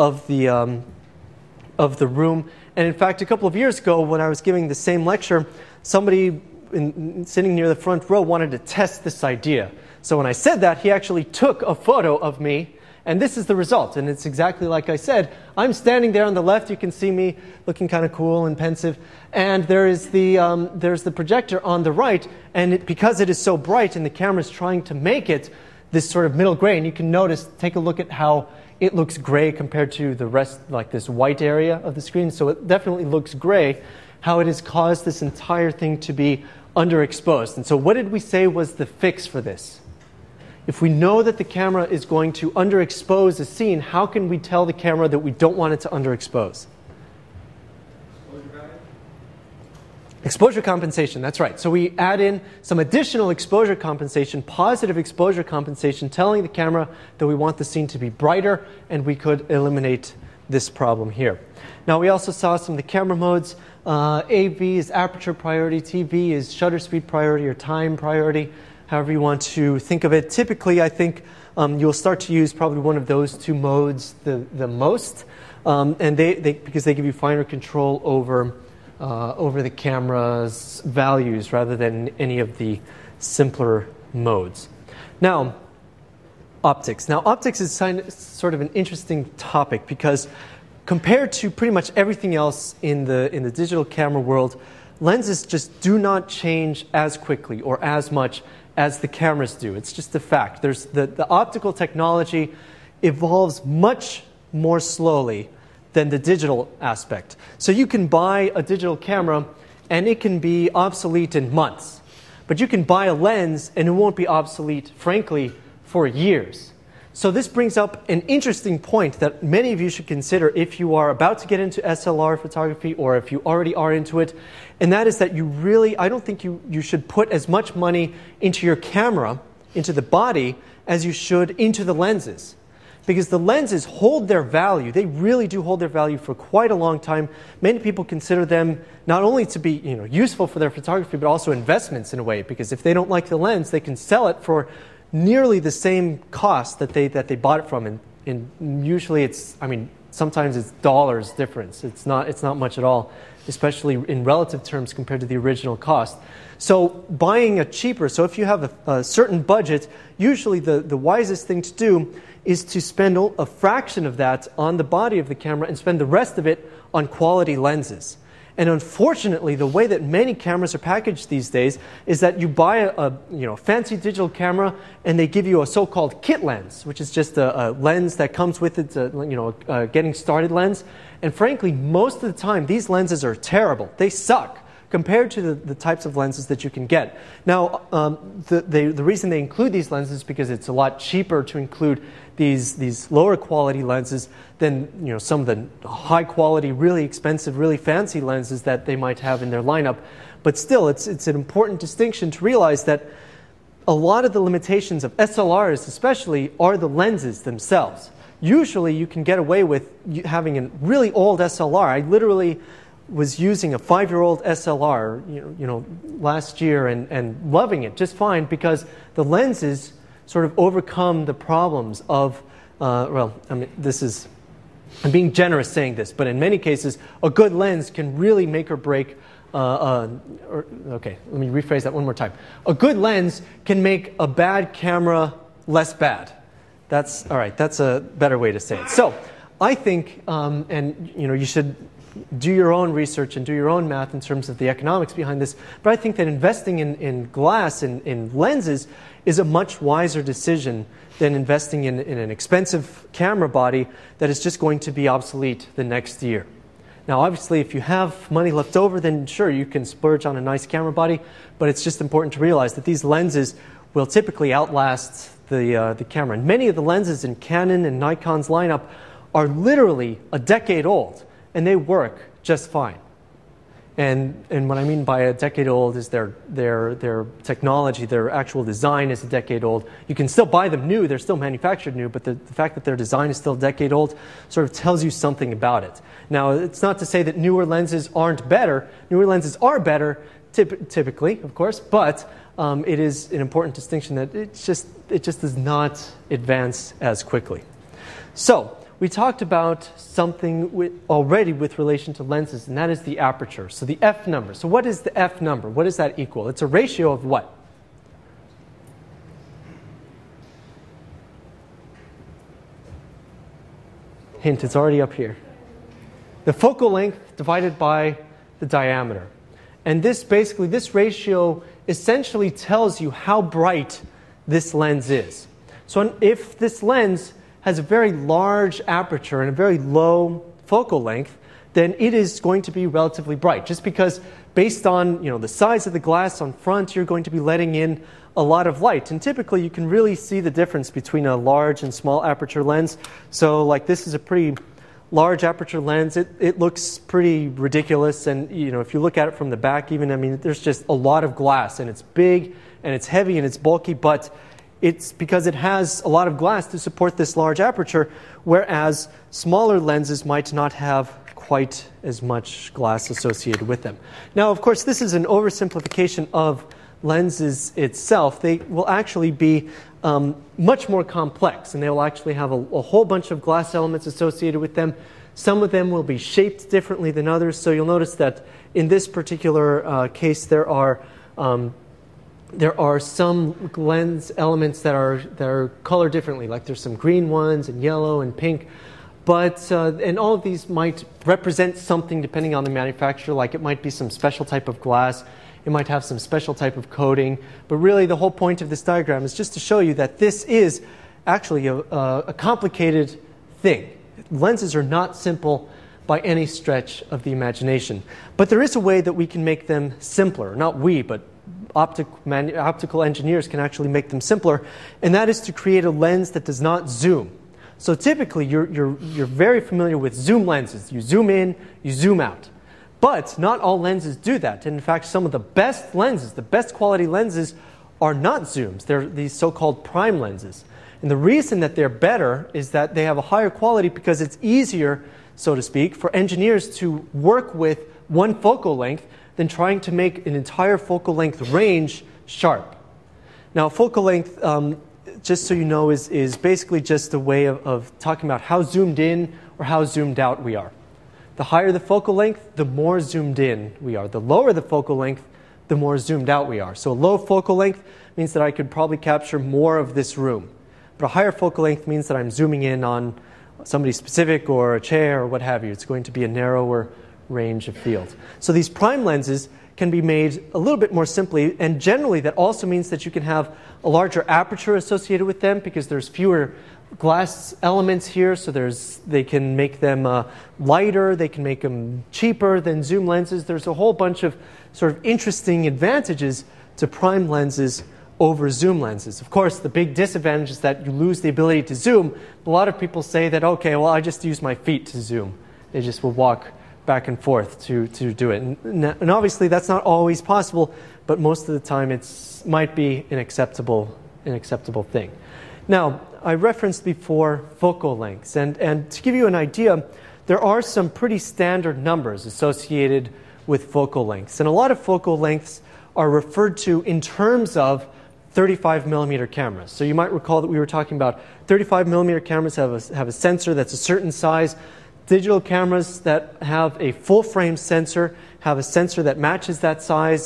room. And in fact, a couple of years ago when I was giving the same lecture, somebody sitting near the front row wanted to test this idea. So when I said that, he actually took a photo of me, and this is the result. And it's exactly like I said. I'm standing there on the left. You can see me looking kind of cool and pensive. And there's the projector on the right. And because it is so bright and the camera is trying to make it this sort of middle gray, and you can notice, take a look at how it looks gray compared to the rest, like this white area of the screen. So it definitely looks gray, how it has caused this entire thing to be underexposed. And so what did we say was the fix for this? If we know that the camera is going to underexpose a scene, how can we tell the camera that we don't want it to underexpose? Exposure compensation, that's right. So we add in some additional exposure compensation, positive exposure compensation, telling the camera that we want the scene to be brighter, and we could eliminate this problem here. Now we also saw some of the camera modes. AV is aperture priority, TV is shutter speed priority or time priority, however you want to think of it. Typically, I think you'll start to use probably one of those two modes the most, and because they give you finer control over the camera's values rather than any of the simpler modes. Now, optics. Now, optics is sort of an interesting topic because compared to pretty much everything else in the digital camera world, lenses just do not change as quickly or as much as the cameras do. It's just a fact. There's the optical technology evolves much more slowly than the digital aspect. So you can buy a digital camera and it can be obsolete in months. But you can buy a lens and it won't be obsolete, frankly, for years. So this brings up an interesting point that many of you should consider if you are about to get into SLR photography or if you already are into it. And that is that you really, I don't think you should put as much money into your camera, into the body, as you should into the lenses. Because the lenses hold their value. They really do hold their value for quite a long time. Many people consider them not only to be useful for their photography, but also investments in a way. Because if they don't like the lens, they can sell it for nearly the same cost that they bought it from. And usually it's, sometimes it's dollars difference. It's not much at all, especially in relative terms compared to the original cost. So buying a cheaper, so if you have a certain budget, usually the wisest thing to do is to spend a fraction of that on the body of the camera and spend the rest of it on quality lenses. And unfortunately, the way that many cameras are packaged these days is that you buy a fancy digital camera and they give you a so-called kit lens, which is just a lens that comes with it, a getting started lens. And frankly, most of the time, these lenses are terrible. They suck compared to the types of lenses that you can get. Now, the reason they include these lenses is because it's a lot cheaper to include these lower quality lenses than some of the high quality, really expensive, really fancy lenses that they might have in their lineup. But still, it's an important distinction to realize that a lot of the limitations of SLRs especially are the lenses themselves. Usually you can get away with having a really old SLR. I literally was using a 5-year-old SLR last year and loving it just fine because the lenses sort of overcome the problems of, I'm being generous saying this, but in many cases, a good lens can really make or break, okay, let me rephrase that one more time. A good lens can make a bad camera less bad. That's a better way to say it. So I think, you should do your own research and do your own math in terms of the economics behind this, but I think that investing in glass, in lenses, is a much wiser decision than investing in an expensive camera body that is just going to be obsolete the next year. Now, obviously, if you have money left over, then sure, you can splurge on a nice camera body, but it's just important to realize that these lenses will typically outlast the camera. And many of the lenses in Canon and Nikon's lineup are literally a decade old, and they work just fine. And what I mean by a decade old is their technology, their actual design is a decade old. You can still buy them new, they're still manufactured new, but the fact that their design is still a decade old sort of tells you something about it. Now, it's not to say that newer lenses aren't better. Newer lenses are better, typically, of course, but it is an important distinction that it just does not advance as quickly. So, we talked about something already with relation to lenses, and that is the aperture. So the F number. So what is the F number? What does that equal? It's a ratio of what? Hint, it's already up here. The focal length divided by the diameter. And this ratio essentially tells you how bright this lens is. So if this lens has a very large aperture and a very low focal length, then it is going to be relatively bright. Just because based on the size of the glass on front, you're going to be letting in a lot of light. And typically you can really see the difference between a large and small aperture lens. So like this is a pretty large aperture lens, it looks pretty ridiculous. And if you look at it from the back even, I mean, there's just a lot of glass, and it's big, and it's heavy, and it's bulky, but it's because it has a lot of glass to support this large aperture, whereas smaller lenses might not have quite as much glass associated with them. Now, of course, this is an oversimplification of lenses itself. They will actually be much more complex, and they will actually have a whole bunch of glass elements associated with them. Some of them will be shaped differently than others. So you'll notice that in this particular case, there are some lens elements that are colored differently. Like there's some green ones and yellow and pink. But and all of these might represent something depending on the manufacturer. Like it might be some special type of glass. It might have some special type of coating. But really the whole point of this diagram is just to show you that this is actually a complicated thing. Lenses are not simple by any stretch of the imagination. But there is a way that we can make them simpler. Not we, but optical engineers can actually make them simpler. And that is to create a lens that does not zoom. So typically, you're very familiar with zoom lenses. You zoom in, you zoom out. But not all lenses do that. And in fact, some of the best lenses, the best quality lenses, are not zooms. They're these so-called prime lenses. And the reason that they're better is that they have a higher quality because it's easier, so to speak, for engineers to work with one focal length than trying to make an entire focal length range sharp. Now, focal length, just so you know, is basically just a way of talking about how zoomed in or how zoomed out we are. The higher the focal length, the more zoomed in we are. The lower the focal length, the more zoomed out we are. So a low focal length means that I could probably capture more of this room. But a higher focal length means that I'm zooming in on somebody specific or a chair or what have you. It's going to be a narrower range of field. So these prime lenses can be made a little bit more simply, and generally that also means that you can have a larger aperture associated with them because there's fewer glass elements here, so they can make them lighter, they can make them cheaper than zoom lenses. There's a whole bunch of sort of interesting advantages to prime lenses over zoom lenses. Of course, the big disadvantage is that you lose the ability to zoom. A lot of people say that, okay, well, I just use my feet to zoom. They just will walk back and forth to do it. And obviously that's not always possible, but most of the time it might be an acceptable thing. Now, I referenced before focal lengths, and to give you an idea, there are some pretty standard numbers associated with focal lengths. And a lot of focal lengths are referred to in terms of 35 millimeter cameras. So you might recall that we were talking about 35 millimeter cameras have a sensor that's a certain size. Digital cameras that have a full frame sensor have a sensor that matches that size.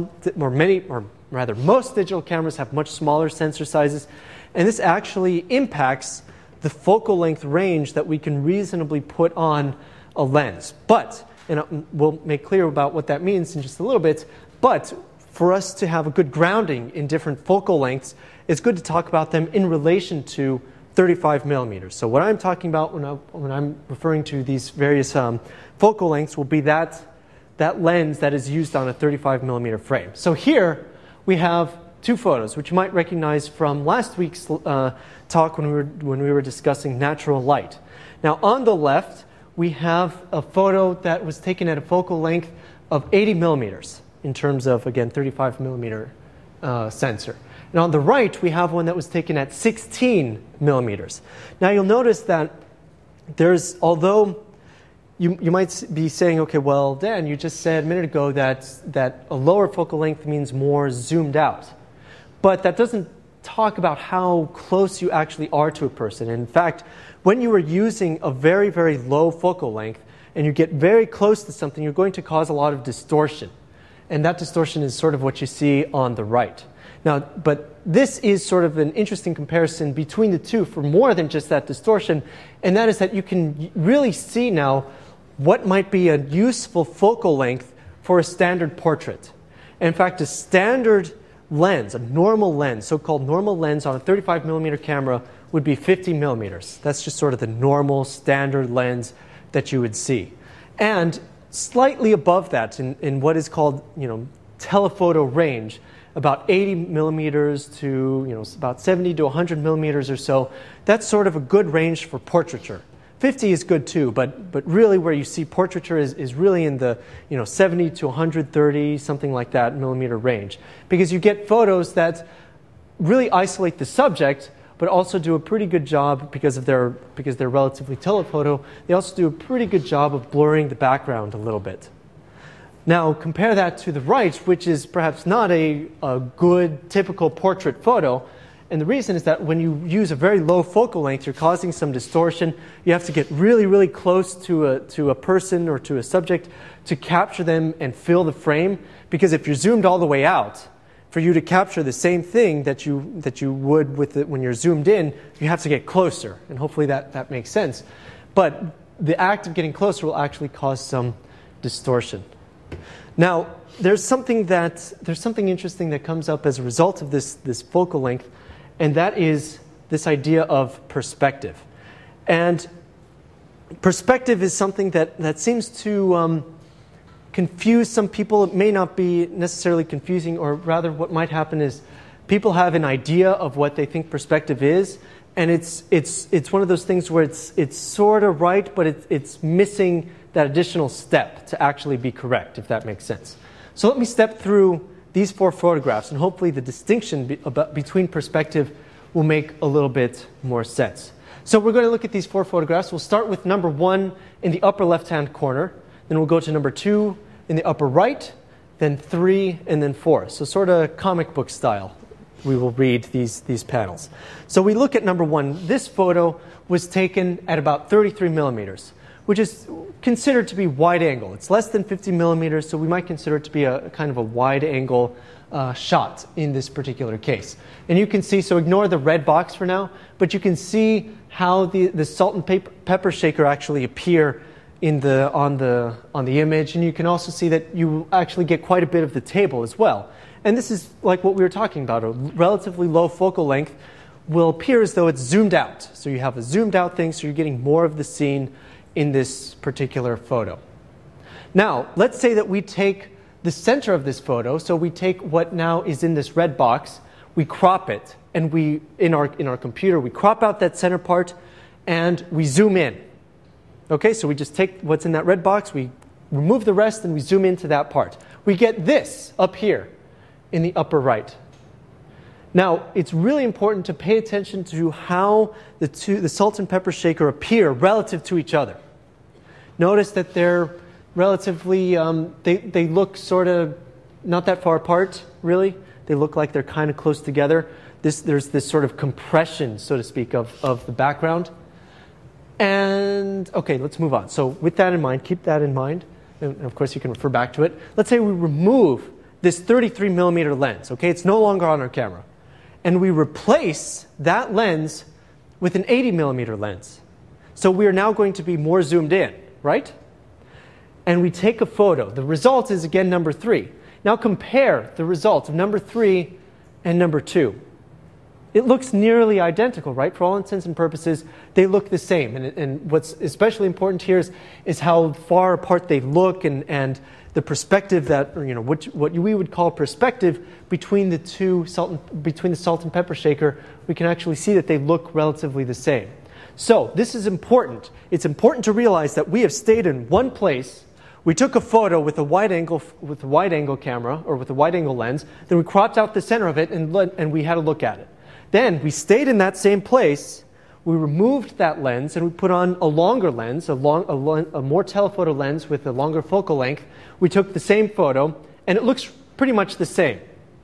Most digital cameras have much smaller sensor sizes. And this actually impacts the focal length range that we can reasonably put on a lens. But, and we'll make clear about what that means in just a little bit, but for us to have a good grounding in different focal lengths, it's good to talk about them in relation to 35 millimeters. So what I'm talking about when I'm referring to these various focal lengths will be that lens that is used on a 35 millimeter frame. So here we have two photos, which you might recognize from last week's talk when we were discussing natural light. Now on the left, we have a photo that was taken at a focal length of 80 millimeters in terms of, again, 35 millimeter sensor. And on the right, we have one that was taken at 16 millimeters. Now you'll notice that although you might be saying, okay, well, Dan, you just said a minute ago that a lower focal length means more zoomed out. But that doesn't talk about how close you actually are to a person. And in fact, when you are using a very, very low focal length and you get very close to something, you're going to cause a lot of distortion. And that distortion is sort of what you see on the right. Now, but this is sort of an interesting comparison between the two for more than just that distortion, and that is that you can really see now what might be a useful focal length for a standard portrait. And in fact, a standard lens, a normal lens, so-called normal lens on a 35 millimeter camera would be 50 millimeters. That's just sort of the normal standard lens that you would see. And slightly above that in what is called, telephoto range, about 80 millimeters to about 70 to 100 millimeters or so, that's sort of a good range for portraiture. 50 is good too, but really where you see portraiture is really in the 70 to 130, something like that, millimeter range. Because you get photos that really isolate the subject, but also do a pretty good job because they're relatively telephoto. They also do a pretty good job of blurring the background a little bit. Now compare that to the right, which is perhaps not a good typical portrait photo. And the reason is that when you use a very low focal length, you're causing some distortion. You have to get really, really close to a person or to a subject to capture them and fill the frame. Because if you're zoomed all the way out, for you to capture the same thing that you would with it when you're zoomed in, you have to get closer. And hopefully that makes sense. But the act of getting closer will actually cause some distortion. Now, there's something interesting that comes up as a result of this focal length, and that is this idea of perspective. And perspective is something that seems to confuse some people. It may not be necessarily confusing, or rather what might happen is people have an idea of what they think perspective is, and it's one of those things where it's sort of right, but it's missing that additional step to actually be correct, if that makes sense. So let me step through these 4 photographs, and hopefully the distinction between perspective will make a little bit more sense. So we're going to look at these 4 photographs. We'll start with number 1 in the upper left-hand corner. Then we'll go to number 2 in the upper right, then 3, and then 4. So sort of comic book style, we will read these panels. So we look at number 1. This photo was taken at about 33 millimeters, which is considered to be wide angle. It's less than 50 millimeters, so we might consider it to be a kind of a wide angle shot in this particular case. And you can see, so ignore the red box for now, but you can see how the salt and pepper shaker actually appear on the image, and you can also see that you actually get quite a bit of the table as well. And this is like what we were talking about. A relatively low focal length will appear as though it's zoomed out. So you have a zoomed out thing, so you're getting more of the scene in this particular photo. Now, let's say that we take the center of this photo, so we take what now is in this red box, we crop it, and we in our computer we crop out that center part and we zoom in. Okay, so we just take what's in that red box, we remove the rest, and we zoom into that part. We get this up here in the upper right. Now, it's really important to pay attention to how the salt and pepper shaker appear relative to each other. Notice that they're relatively, they look sort of not that far apart, really. They look like they're kind of close together. There's this sort of compression, so to speak, of the background. And, okay, let's move on. So with that in mind, keep that in mind. And of course, you can refer back to it. Let's say we remove this 33 millimeter lens. Okay, it's no longer on our camera. And we replace that lens with an 80 millimeter lens. So we are now going to be more zoomed in, right? And we take a photo. The result is, again, number 3. Now compare the result of number 3 and number 2. It looks nearly identical, right? For all intents and purposes, they look the same. And what's especially important here is how far apart they look and the perspective that, or, what we would call perspective between the between the salt and pepper shaker. We can actually see that they look relatively the same. So this is important. It's important to realize that we have stayed in one place. We took a photo with a wide angle camera or with a wide angle lens. Then we cropped out the center of it and we had a look at it. Then we stayed in that same place. We removed that lens and we put on a longer lens, a more telephoto lens with a longer focal length. We took the same photo and it looks pretty much the same.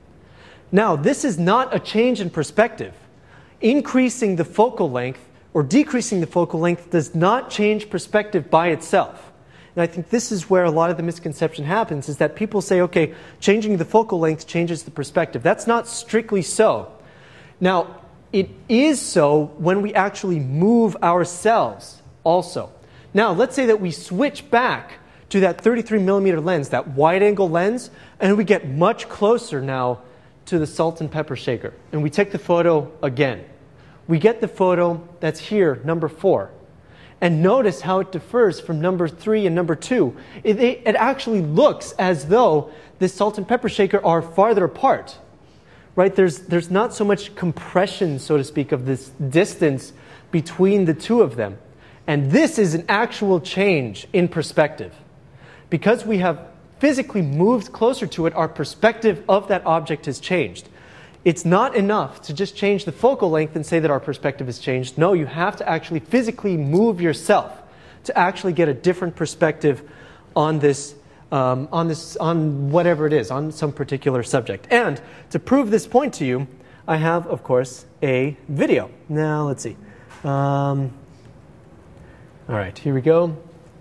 Now, this is not a change in perspective. Increasing the focal length or decreasing the focal length does not change perspective by itself. And I think this is where a lot of the misconception happens, is that people say, okay, changing the focal length changes the perspective. That's not strictly so. Now, it is so when we actually move ourselves also. Now, let's say that we switch back to that 33 millimeter lens, that wide angle lens, and we get much closer now to the salt and pepper shaker. And we take the photo again. We get the photo that's here, number 4. And notice how it differs from number 3 and number 2. It actually looks as though the salt and pepper shaker are farther apart. Right? There's not so much compression, so to speak, of this distance between the two of them. And this is an actual change in perspective. Because we have physically moved closer to it, our perspective of that object has changed. It's not enough to just change the focal length and say that our perspective has changed. No, you have to actually physically move yourself to actually get a different perspective on this, on whatever it is, on some particular subject. And to prove this point to you, I have, of course, a video. Now, let's see. All right, here we go.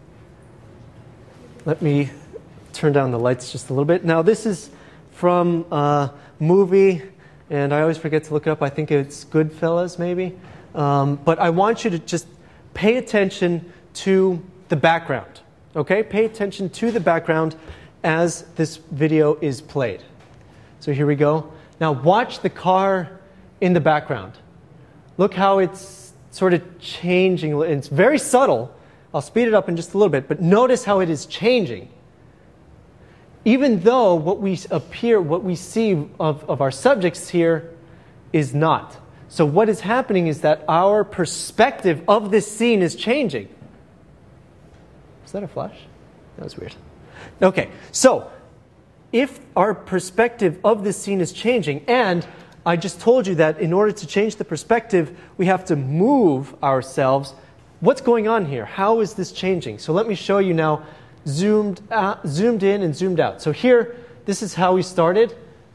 Let me turn down the lights just a little bit. Now, this is from a movie, and I always forget to look it up. I think it's Goodfellas, maybe. But I want you to just pay attention to the background. Okay? Pay attention to the background as this video is played. So here we go. Now watch the car in the background. Look how it's sort of changing. It's very subtle. I'll speed it up in just a little bit, but notice how it is changing. Even though what we see of our subjects here is not. So what is happening is that our perspective of this scene is changing. Is that a flash? That was weird. Okay, so if our perspective of this scene is changing, and I just told you that in order to change the perspective, we have to move ourselves. What's going on here? How is this changing? So let me show you now, zoomed in and zoomed out. So here, this is how we started.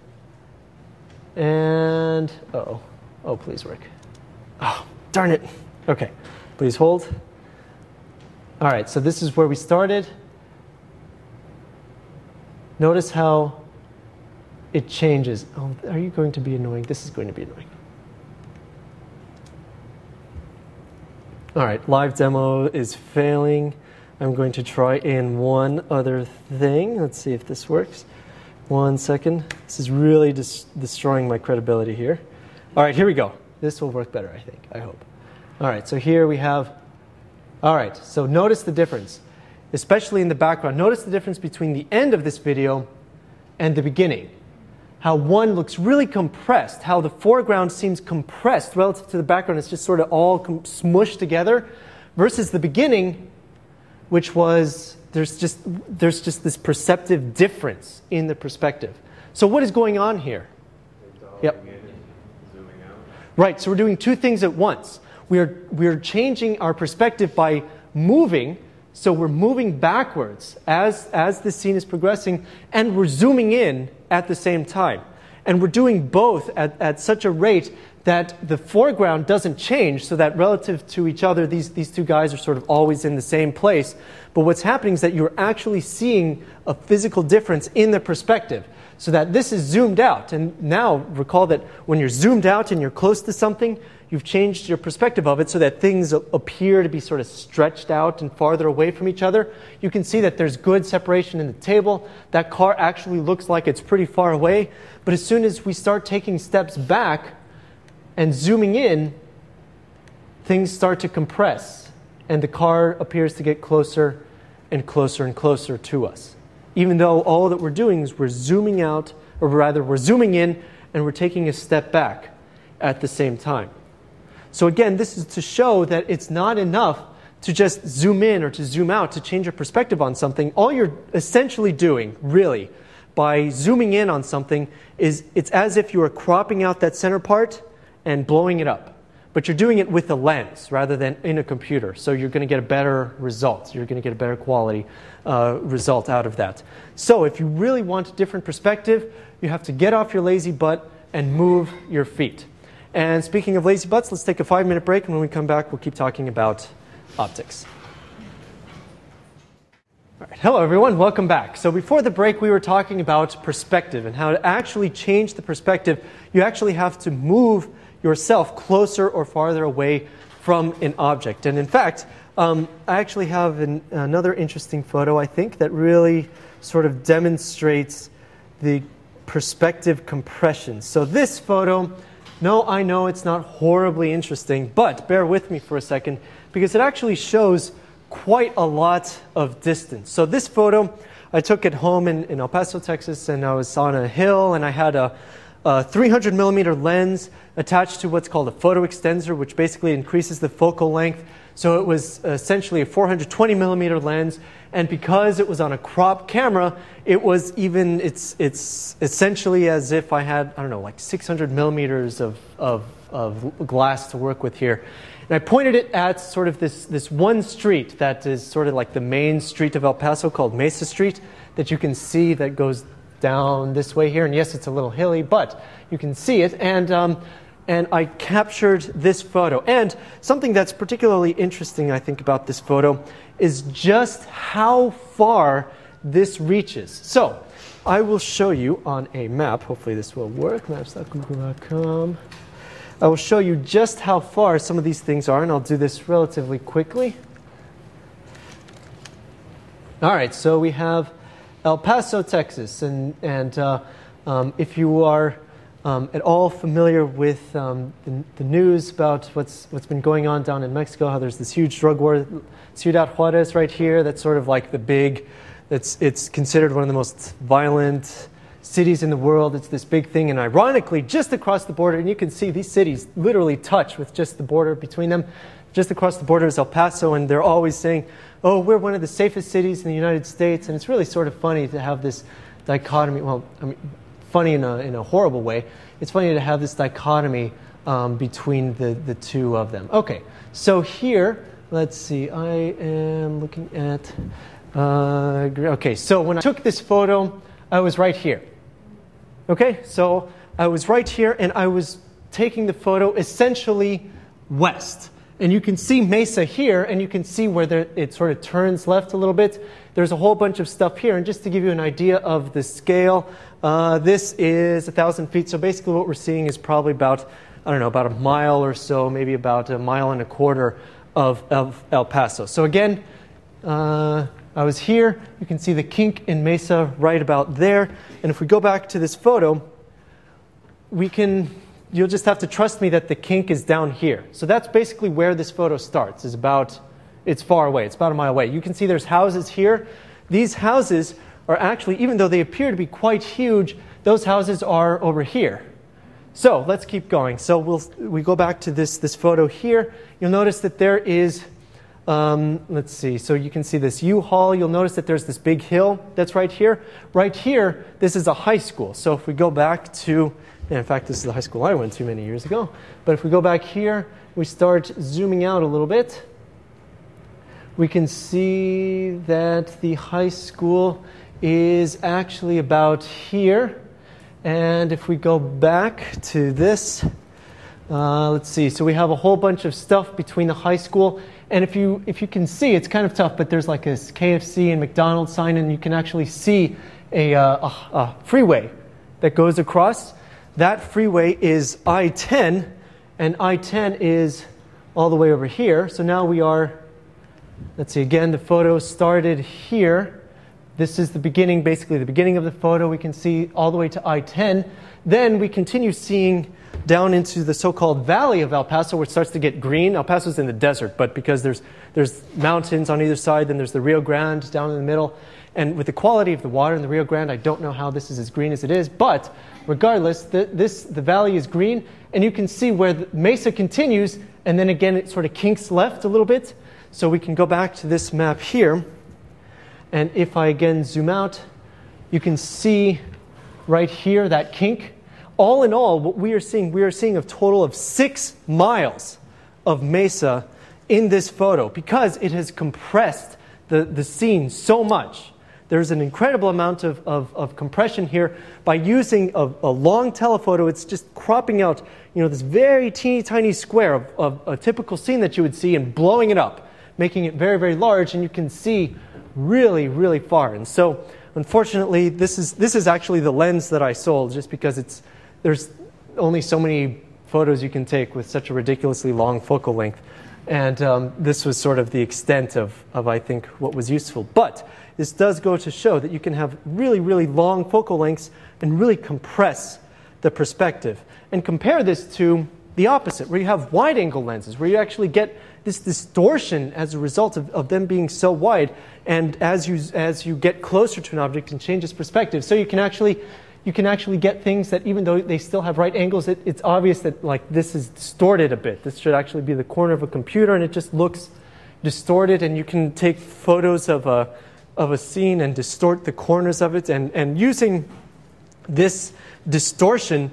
And, oh, please work. Oh, darn it. Okay, please hold. All right, so this is where we started. Notice how it changes. Oh, are you going to be annoying? This is going to be annoying. All right, live demo is failing. I'm going to try in one other thing. Let's see if this works. 1 second. This is really destroying my credibility here. All right, here we go. This will work better, I think, I hope. All right, so here we have, all right, so notice the difference, especially in the background. Notice the difference between the end of this video and the beginning. How one looks really compressed, how the foreground seems compressed relative to the background. It's just sort of all smushed together, versus the beginning, which was, there's just this perceptive difference in the perspective. So what is going on here? Yep. Right, so we're doing two things at once. We're changing our perspective by moving, so we're moving backwards as the scene is progressing, and we're zooming in at the same time. And we're doing both at such a rate that the foreground doesn't change, so that relative to each other, these two guys are sort of always in the same place. But what's happening is that you're actually seeing a physical difference in the perspective, so that this is zoomed out. And now recall that when you're zoomed out and you're close to something, you've changed your perspective of it so that things appear to be sort of stretched out and farther away from each other. You can see that there's good separation in the table. That car actually looks like it's pretty far away. But as soon as we start taking steps back and zooming in, things start to compress. And the car appears to get closer and closer and closer to us. Even though all that we're doing is we're zooming out, or rather we're zooming in and we're taking a step back at the same time. So again, this is to show that it's not enough to just zoom in or to zoom out to change your perspective on something. All you're essentially doing, really, by zooming in on something is it's as if you are cropping out that center part and blowing it up. But you're doing it with a lens rather than in a computer. So you're going to get a better result. You're going to get a better quality result out of that. So if you really want a different perspective, you have to get off your lazy butt and move your feet. And speaking of lazy butts, let's take a 5-minute break. And when we come back, we'll keep talking about optics. All right. Hello, everyone. Welcome back. So before the break, we were talking about perspective and how to actually change the perspective. You actually have to move yourself closer or farther away from an object. And in fact, I actually have another interesting photo, I think, that really sort of demonstrates the perspective compression. So this photo, no, I know it's not horribly interesting, but bear with me for a second, because it actually shows quite a lot of distance. So this photo I took at home in El Paso, Texas, and I was on a hill, and I had a a 300 millimeter lens attached to what's called a photo extensor, which basically increases the focal length. So it was essentially a 420 millimeter lens, and because it was on a crop camera, it's essentially as if I had, I don't know, like 600 millimeters of glass to work with here. And I pointed it at sort of this one street that is sort of like the main street of El Paso called Mesa Street that you can see that goes down this way here. And yes, it's a little hilly, but you can see it. And I captured this photo. And something that's particularly interesting, I think, about this photo is just how far this reaches. So I will show you on a map. Hopefully this will work. Maps.google.com. I will show you just how far some of these things are, and I'll do this relatively quickly. All right, so we have El Paso, Texas, and if you are at all familiar with the news about what's been going on down in Mexico, how there's this huge drug war, Ciudad Juarez right here, that's sort of like the big, it's considered one of the most violent cities in the world. It's this big thing, and ironically, just across the border, and you can see these cities literally touch with just the border between them. Just across the border is El Paso, and they're always saying, oh, we're one of the safest cities in the United States, and it's really sort of funny to have this dichotomy. Well, I mean, funny in a horrible way. It's funny to have this dichotomy between the two of them. Okay, so here, let's see, I am looking at, okay, so when I took this photo, I was right here. Okay, so I was right here, and I was taking the photo essentially west. And you can see Mesa here, and you can see where it sort of turns left a little bit. There's a whole bunch of stuff here, and just to give you an idea of the scale, this is 1,000 feet. So basically what we're seeing is probably about, I don't know, about a mile or so, maybe about a mile and a quarter of El Paso. So again, I was here. You can see the kink in Mesa right about there. And if we go back to this photo, you'll just have to trust me that the kink is down here. So that's basically where this photo starts, it's far away. It's about a mile away. You can see there's houses here. These houses are actually, even though they appear to be quite huge, those houses are over here. So let's keep going. So we go back to this photo here. You'll notice that there is, let's see, so you can see this U-Haul. You'll notice that there's this big hill that's right here. Right here, this is a high school. So if we go back to, and in fact, this is the high school I went to many years ago. But if we go back here, we start zooming out a little bit. We can see that the high school is actually about here. And if we go back to this, let's see. So we have a whole bunch of stuff between the high school. And if you can see, it's kind of tough, but there's like a KFC and McDonald's sign, and you can actually see a freeway that goes across. That freeway is I-10, and I-10 is all the way over here. So now we are, let's see, again, the photo started here. This is the beginning, basically the beginning of the photo. We can see all the way to I-10. Then we continue seeing down into the so-called valley of El Paso, where it starts to get green. El Paso's in the desert, but because there's mountains on either side, then there's the Rio Grande down in the middle. And with the quality of the water in the Rio Grande, I don't know how this is as green as it is, but regardless, the valley is green, and you can see where the Mesa continues, and then again it sort of kinks left a little bit. So we can go back to this map here, and if I again zoom out, you can see right here that kink. All in all, what we are seeing a total of 6 miles of Mesa in this photo because it has compressed the scene so much. There's an incredible amount of compression here. By using a long telephoto, it's just cropping out, this very teeny tiny square of a typical scene that you would see and blowing it up, making it very, very large, and you can see really, really far. And so, unfortunately, this is actually the lens that I sold, just because there's only so many photos you can take with such a ridiculously long focal length. And this was sort of the extent of I think, what was useful. But this does go to show that you can have really, really long focal lengths and really compress the perspective. And compare this to the opposite, where you have wide-angle lenses, where you actually get this distortion as a result of them being so wide. And as you get closer to an object, and changes perspective. So you can actually you can actually get things that even though they still have right angles, it's obvious that like this is distorted a bit. This should actually be the corner of a computer, and it just looks distorted, and you can take photos of a scene and distort the corners of it, and using this distortion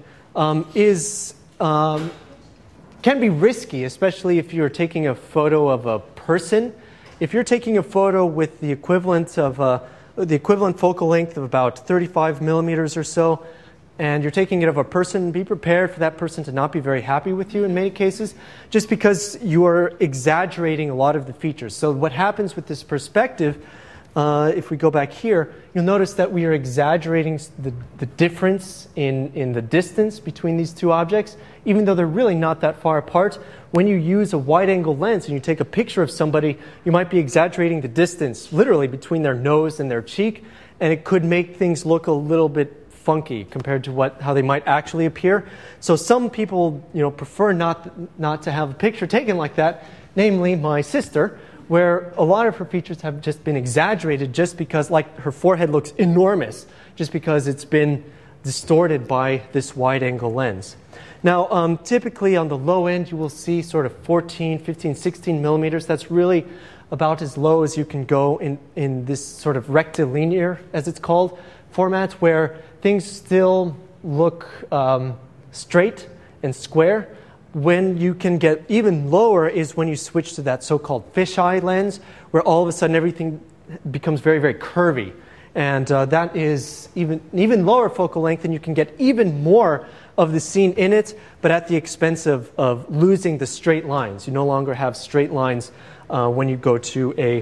can be risky, especially if you're taking a photo of a person. If you're taking a photo with the equivalent focal length of about 35 millimeters or so, and you're taking it of a person, be prepared for that person to not be very happy with you in many cases, just because you are exaggerating a lot of the features. So what happens with this perspective, if we go back here, you'll notice that we are exaggerating the difference in the distance between these two objects, even though they're really not that far apart. When you use a wide-angle lens and you take a picture of somebody, you might be exaggerating the distance, literally, between their nose and their cheek, and it could make things look a little bit funky compared to how they might actually appear. So some people, prefer not to have a picture taken like that, namely my sister, where a lot of her features have just been exaggerated just because, like, her forehead looks enormous, just because it's been distorted by this wide-angle lens. Now, typically on the low end, you will see sort of 14, 15, 16 millimeters. That's really about as low as you can go in this sort of rectilinear, as it's called, format, where things still look straight and square. When you can get even lower is when you switch to that so-called fisheye lens, where all of a sudden everything becomes very, very curvy. And that is even lower focal length, and you can get even more of the scene in it, but at the expense of losing the straight lines. You no longer have straight lines when you go to a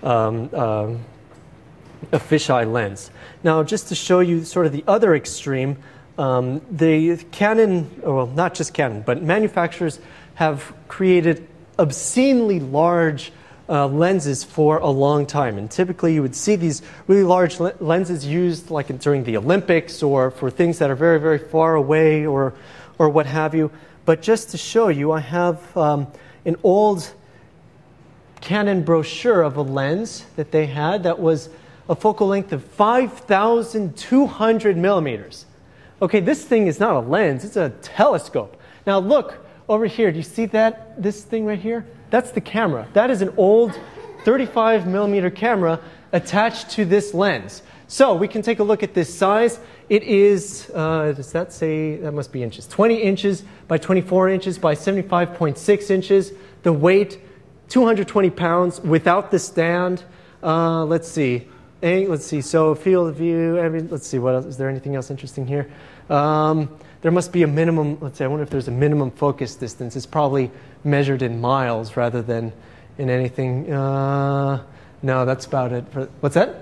fisheye lens. Now, just to show you sort of the other extreme, the Canon, well, not just Canon, but manufacturers have created obscenely large lenses for a long time. And typically you would see these really large lenses used like during the Olympics or for things that are very, very far away or what have you. But just to show you, I have an old Canon brochure of a lens that they had that was a focal length of 5,200 millimeters. Okay, this thing is not a lens, it's a telescope. Now look over here, do you see this thing right here? That's the camera. That is an old 35 millimeter camera attached to this lens. So we can take a look at this size. It is, does that say, that must be inches, 20 inches by 24 inches by 75.6 inches. The weight, 220 pounds without the stand. Let's see. So field of view, let's see, what else? Is there anything else interesting here? There must be a minimum, let's see, I wonder if there's a minimum focus distance. It's probably measured in miles rather than in anything. No, that's about it. What's that?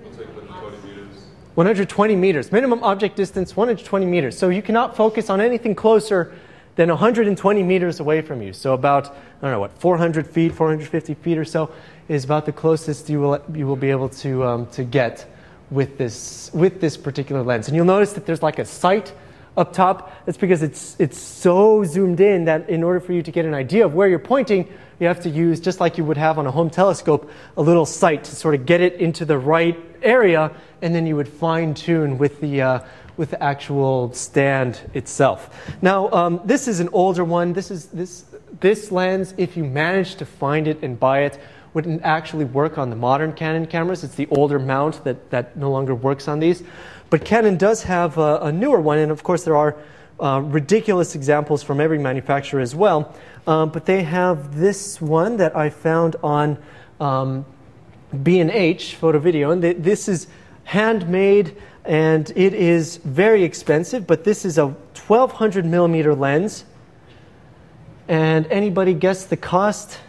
120 meters. Minimum object distance, 120 meters. So you cannot focus on anything closer than 120 meters away from you. So about, I don't know, 400 feet, 450 feet or so is about the closest you will be able to get with this particular lens. And you'll notice that there's like a sight up top. That's because it's so zoomed in that in order for you to get an idea of where you're pointing, you have to use, just like you would have on a home telescope, a little sight to sort of get it into the right area, and then you would fine-tune with the actual stand itself. Now, this is an older one. This lens, if you manage to find it and buy it, wouldn't actually work on the modern Canon cameras. It's the older mount that no longer works on these. But Canon does have a newer one, and of course there are ridiculous examples from every manufacturer as well. But they have this one that I found on B&H Photo Video, and this is handmade, and it is very expensive, but this is a 1200 millimeter lens. And anybody guess the cost?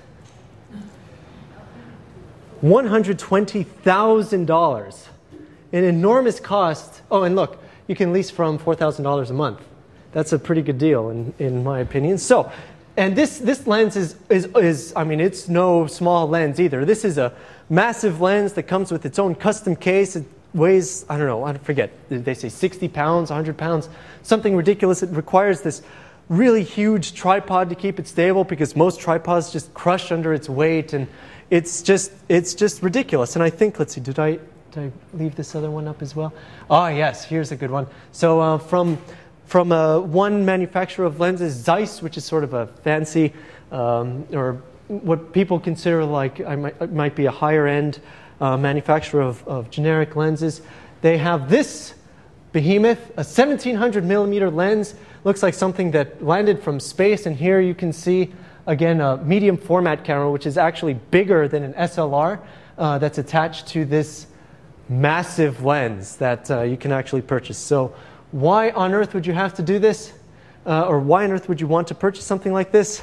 $120,000. An enormous cost. Oh, and look, you can lease from $4,000 a month. That's a pretty good deal, in my opinion. So, and this lens is I mean, it's no small lens either. This is a massive lens that comes with its own custom case. It weighs, I don't know, I forget. They say 60 pounds, 100 pounds, something ridiculous. It requires this really huge tripod to keep it stable because most tripods just crush under its weight, and it's just ridiculous. And I think, let's see, did I Did I leave this other one up as well? Oh, yes, here's a good one. So from one manufacturer of lenses, Zeiss, which is sort of a fancy, or what people consider like might be a higher-end manufacturer of generic lenses. They have this behemoth, a 1700 millimeter lens. Looks like something that landed from space. And here you can see, again, a medium format camera, which is actually bigger than an SLR that's attached to this massive lens that you can actually purchase. So why on earth would you have to do this? Or why on earth would you want to purchase something like this?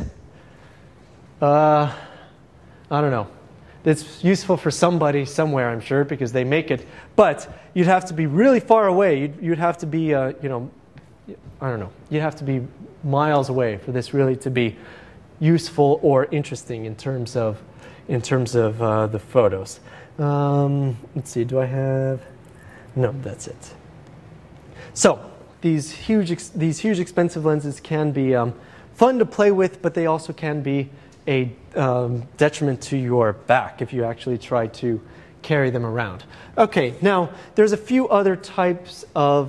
I don't know. It's useful for somebody somewhere, I'm sure, because they make it. But you'd have to be really far away. You'd have to be, I don't know. You'd have to be miles away for this really to be useful or interesting in terms of the photos. Let's see. Do I have? No, that's it. So these huge expensive lenses can be fun to play with, but they also can be a detriment to your back if you actually try to carry them around. Okay, now there's a few other types of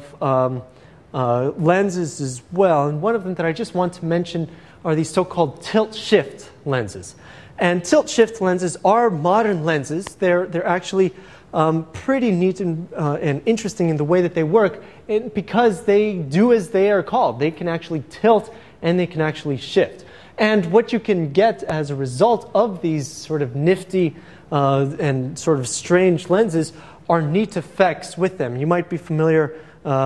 lenses as well, and one of them that I just want to mention are these so-called tilt-shift lenses. And tilt-shift lenses are modern lenses. They're actually pretty neat and interesting in the way that they work because they do as they are called. They can actually tilt and they can actually shift. And what you can get as a result of these sort of nifty and sort of strange lenses are neat effects with them. You might be familiar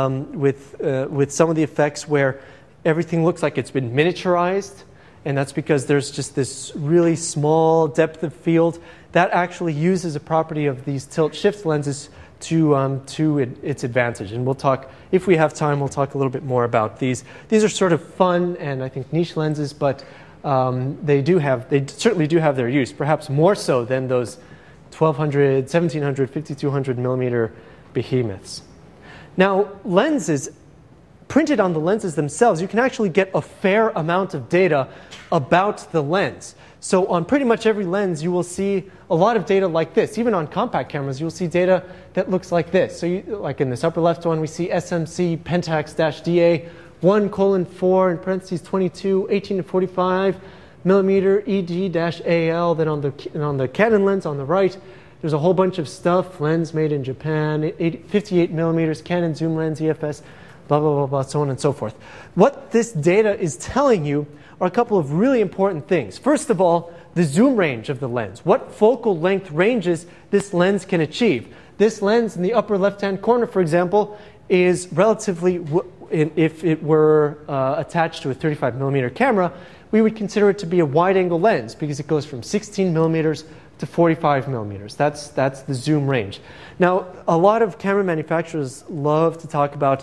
with some of the effects where everything looks like it's been miniaturized, and that's because there's just this really small depth of field that actually uses a property of these tilt-shift lenses to its advantage. And we'll talk, if we have time, we'll talk a little bit more about these. These are sort of fun and I think niche lenses, but they certainly do have their use, perhaps more so than those 1200, 1700, 5200 millimeter behemoths. Now, lenses, printed on the lenses themselves, you can actually get a fair amount of data about the lens. So on pretty much every lens, you will see a lot of data like this. Even on compact cameras, you'll see data that looks like this. So like in this upper left one, we see SMC Pentax-DA 1:4 in parentheses 22, 18 to 45 millimeter ED-AL. Then on the Canon lens on the right, there's a whole bunch of stuff. Lens made in Japan, 58 millimeters, Canon zoom lens, EFS, blah, blah, blah, blah, so on and so forth. What this data is telling you are a couple of really important things. First of all, the zoom range of the lens. What focal length ranges this lens can achieve. This lens in the upper left-hand corner, for example, is relatively, if it were attached to a 35 millimeter camera, we would consider it to be a wide-angle lens because it goes from 16 millimeters to 45 millimeters. That's the zoom range. Now, a lot of camera manufacturers love to talk about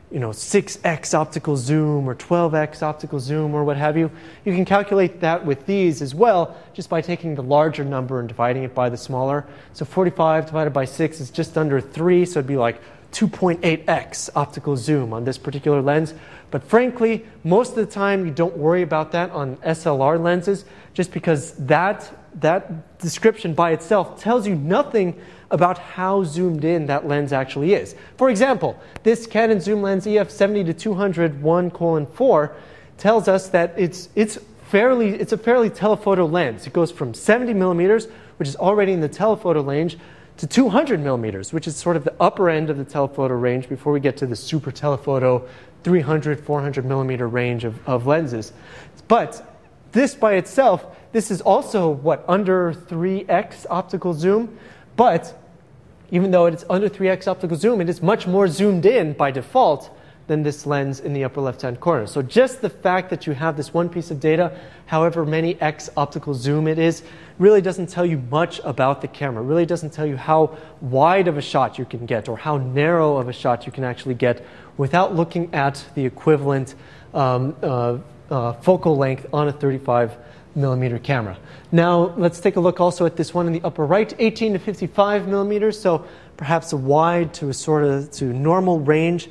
6x optical zoom or 12x optical zoom or what have you. You can calculate that with these as well just by taking the larger number and dividing it by the smaller. So 45 divided by 6 is just under 3, so it'd be like 2.8x optical zoom on this particular lens. But frankly, most of the time you don't worry about that on SLR lenses just because that description by itself tells you nothing about how zoomed in that lens actually is. For example, this Canon zoom lens EF70-200 1:4 tells us that it's a fairly telephoto lens. It goes from 70 millimeters, which is already in the telephoto range, to 200 millimeters, which is sort of the upper end of the telephoto range before we get to the super telephoto 300, 400 millimeter range of lenses. But this by itself, this is also, under 3x optical zoom? But even though it's under 3x optical zoom, it is much more zoomed in by default than this lens in the upper left-hand corner. So just the fact that you have this one piece of data, however many x optical zoom it is, really doesn't tell you much about the camera. It really doesn't tell you how wide of a shot you can get or how narrow of a shot you can actually get without looking at the equivalent focal length on a 35 millimeter camera. Now let's take a look also at this one in the upper right, 18 to 55 millimeters, so perhaps a wide to normal range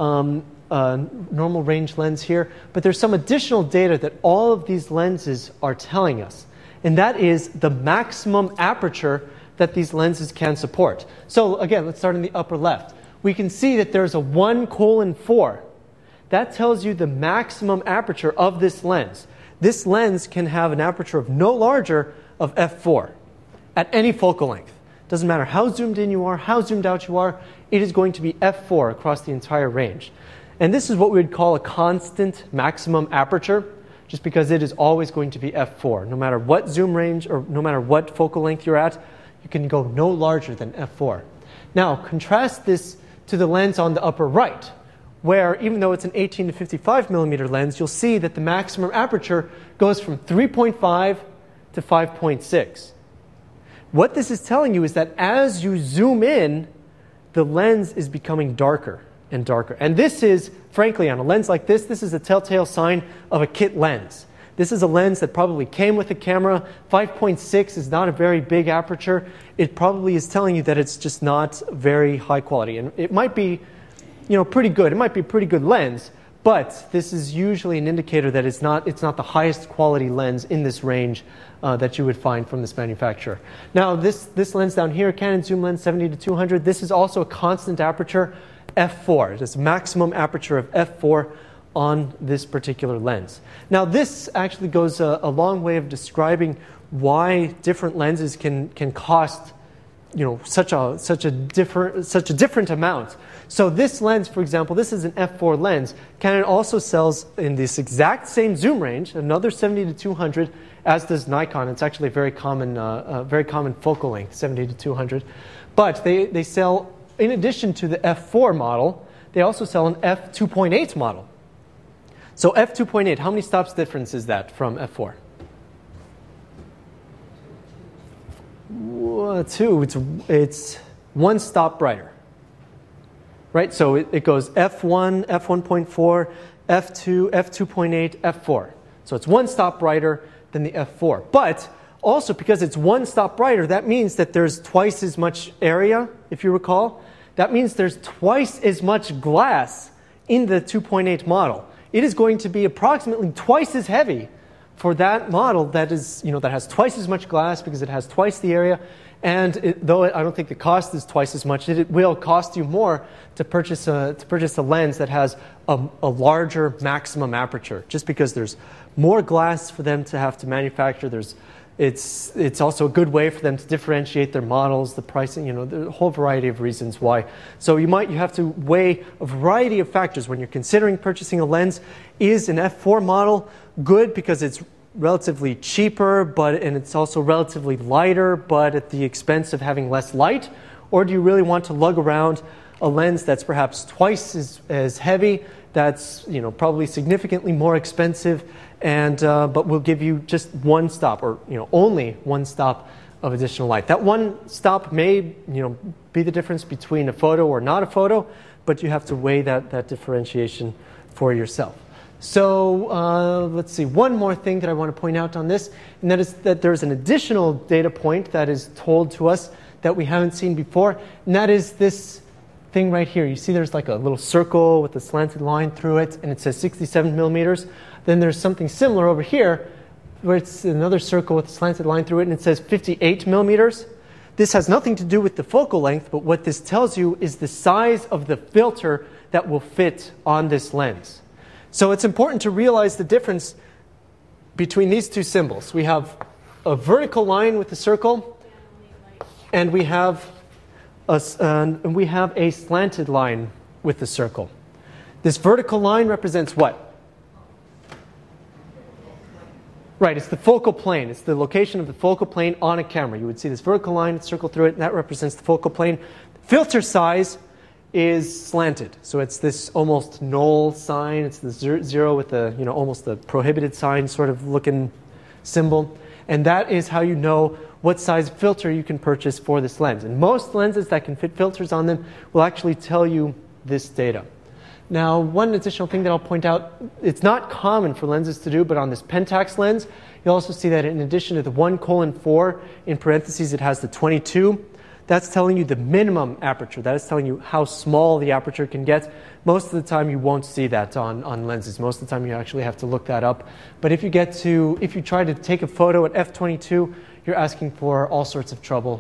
lens here. But there's some additional data that all of these lenses are telling us, and that is the maximum aperture that these lenses can support. So again, let's start in the upper left. We can see that there's a 1:4. That tells you the maximum aperture of this lens. This lens can have an aperture of no larger of f4 at any focal length. Doesn't matter how zoomed in you are, how zoomed out you are, it is going to be f4 across the entire range. And this is what we would call a constant maximum aperture, just because it is always going to be f4. No matter what zoom range or no matter what focal length you're at, you can go no larger than f4. Now, contrast this to the lens on the upper right, where even though it's an 18 to 55 millimeter lens, you'll see that the maximum aperture goes from 3.5 to 5.6. What this is telling you is that as you zoom in, the lens is becoming darker and darker. And this is, frankly, on a lens like this, this is a telltale sign of a kit lens. This is a lens that probably came with the camera. 5.6 is not a very big aperture. It probably is telling you that it's just not very high quality. And it might be, pretty good. It might be a pretty good lens, but this is usually an indicator that it's not the highest quality lens in this range that you would find from this manufacturer. Now, this lens down here, Canon zoom lens 70 to 200, this is also a constant aperture, f4. It is maximum aperture of f4 on this particular lens. Now, this actually goes a long way of describing why different lenses can cost such a different amount. So this lens, for example, this is an f4 lens. Canon also sells in this exact same zoom range, another 70 to 200, as does Nikon. It's actually a very common focal length, 70 to 200. But they sell, in addition to the f4 model, they also sell an f2.8 model. So f2.8, how many stops difference is that from f4? 2. It's one stop brighter. Right? So it goes f1, f1.4, f2, f2.8, f4. So it's one stop brighter than the f4. But also because it's one stop brighter, that means that there's twice as much area, if you recall. That means there's twice as much glass in the 2.8 model. It is going to be approximately twice as heavy for that model that has twice as much glass because it has twice the area. And though I don't think the cost is twice as much, it will cost you more to purchase a lens that has a larger maximum aperture, just because there's more glass for them to have to manufacture. It's also a good way for them to differentiate their models, the pricing, the whole variety of reasons why. So you have to weigh a variety of factors when you're considering purchasing a lens. Is an f4 model good because it's relatively cheaper, and it's also relatively lighter, but at the expense of having less light? Or do you really want to lug around a lens that's perhaps twice as heavy, that's probably significantly more expensive, and but will give you just one stop, or only one stop of additional light? That one stop may be the difference between a photo or not a photo, but you have to weigh that differentiation for yourself. So let's see, one more thing that I want to point out on this, and that is that there's an additional data point that is told to us that we haven't seen before, and that is this thing right here. You see there's like a little circle with a slanted line through it, and it says 67 millimeters. Then there's something similar over here where it's another circle with a slanted line through it, and it says 58 millimeters. This has nothing to do with the focal length, but what this tells you is the size of the filter that will fit on this lens. So it's important to realize the difference between these two symbols. We have a vertical line with a circle, and we have a slanted line with a circle. This vertical line represents what? Right, it's the focal plane. It's the location of the focal plane on a camera. You would see this vertical line, circle through it, and that represents the focal plane. Filter size is slanted. So it's this almost null sign. It's the zero with the, almost the prohibited sign sort of looking symbol. And that is how you know what size filter you can purchase for this lens. And most lenses that can fit filters on them will actually tell you this data. Now, one additional thing that I'll point out, it's not common for lenses to do, but on this Pentax lens, you'll also see that in addition to the 1:4, in parentheses, it has the 22. That's telling you the minimum aperture. That is telling you how small the aperture can get. Most of the time you won't see that on lenses. Most of the time you actually have to look that up. But if you try to take a photo at f22, you're asking for all sorts of trouble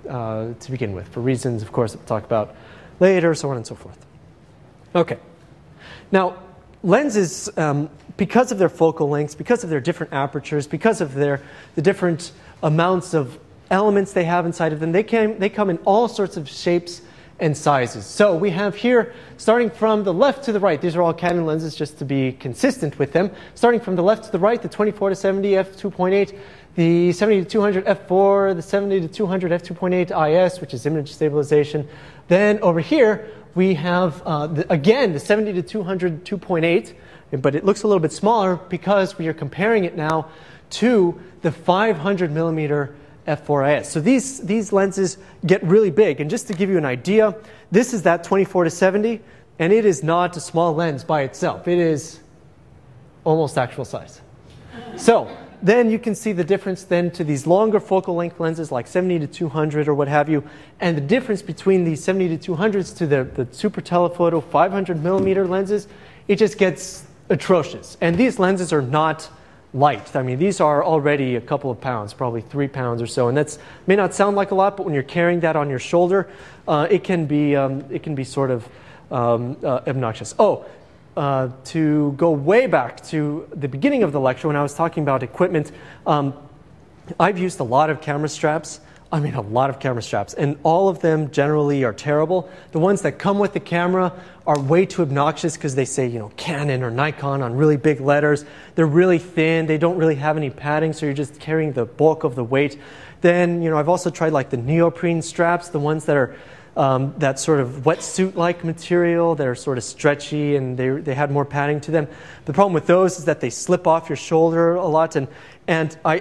to begin with, for reasons, of course, that we'll talk about later, so on and so forth. Okay. Now, lenses, because of their focal lengths, because of their different apertures, because of the different amounts of elements they have inside of them, they come in all sorts of shapes and sizes. So we have here, starting from the left to the right, these are all Canon lenses just to be consistent with them. Starting from the left to the right, the 24-70 f2.8, the 70-200 f4, the 70-200 f2.8 IS, which is image stabilization. Then over here, we have, again, the 70-200 2.8, but it looks a little bit smaller because we are comparing it now to the 500 millimeter f4IS. So these lenses get really big. And just to give you an idea, this is that 24-70, and it is not a small lens by itself. It is almost actual size. So then you can see the difference then to these longer focal length lenses like 70-200 or what have you, and the difference between these 70-200s to the super telephoto 500 millimeter lenses, it just gets atrocious. And these lenses are not light. I mean, these are already a couple of pounds, probably 3 pounds or so, and that may not sound like a lot, but when you're carrying that on your shoulder, it can be sort of obnoxious. To go way back to the beginning of the lecture when I was talking about equipment, I've used a lot of camera straps. I mean, a lot of camera straps, and all of them generally are terrible. The ones that come with the camera are way too obnoxious because they say, Canon or Nikon on really big letters. They're really thin. They don't really have any padding, so you're just carrying the bulk of the weight. Then, I've also tried like the neoprene straps, the ones that are that sort of wetsuit-like material that are sort of stretchy and they had more padding to them. The problem with those is that they slip off your shoulder a lot, and I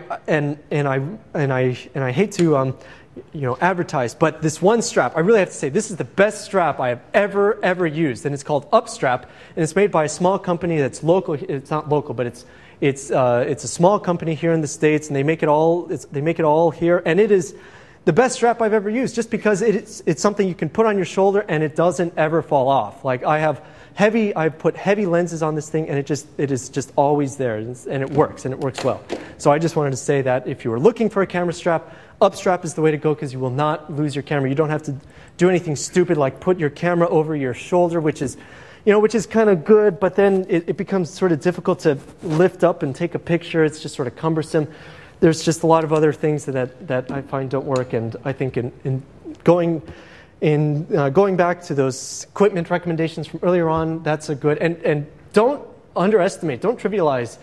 hate to advertise, but this one strap, I really have to say, this is the best strap I have ever used, and it's called Upstrap, and it's made by a small company that's local. It's not local, but it's a small company here in the States, and they make it all here, and it is the best strap I've ever used, just because it's something you can put on your shoulder and it doesn't ever fall off. Like I've put heavy lenses on this thing, and it is just always there, and it works well. So I just wanted to say that if you were looking for a camera strap, Upstrap is the way to go because you will not lose your camera. You don't have to do anything stupid like put your camera over your shoulder, which is kind of good, but then it becomes sort of difficult to lift up and take a picture. It's just sort of cumbersome. There's just a lot of other things that I find don't work, and I think in going back to those equipment recommendations from earlier on, that's a good, and don't underestimate, don't trivialize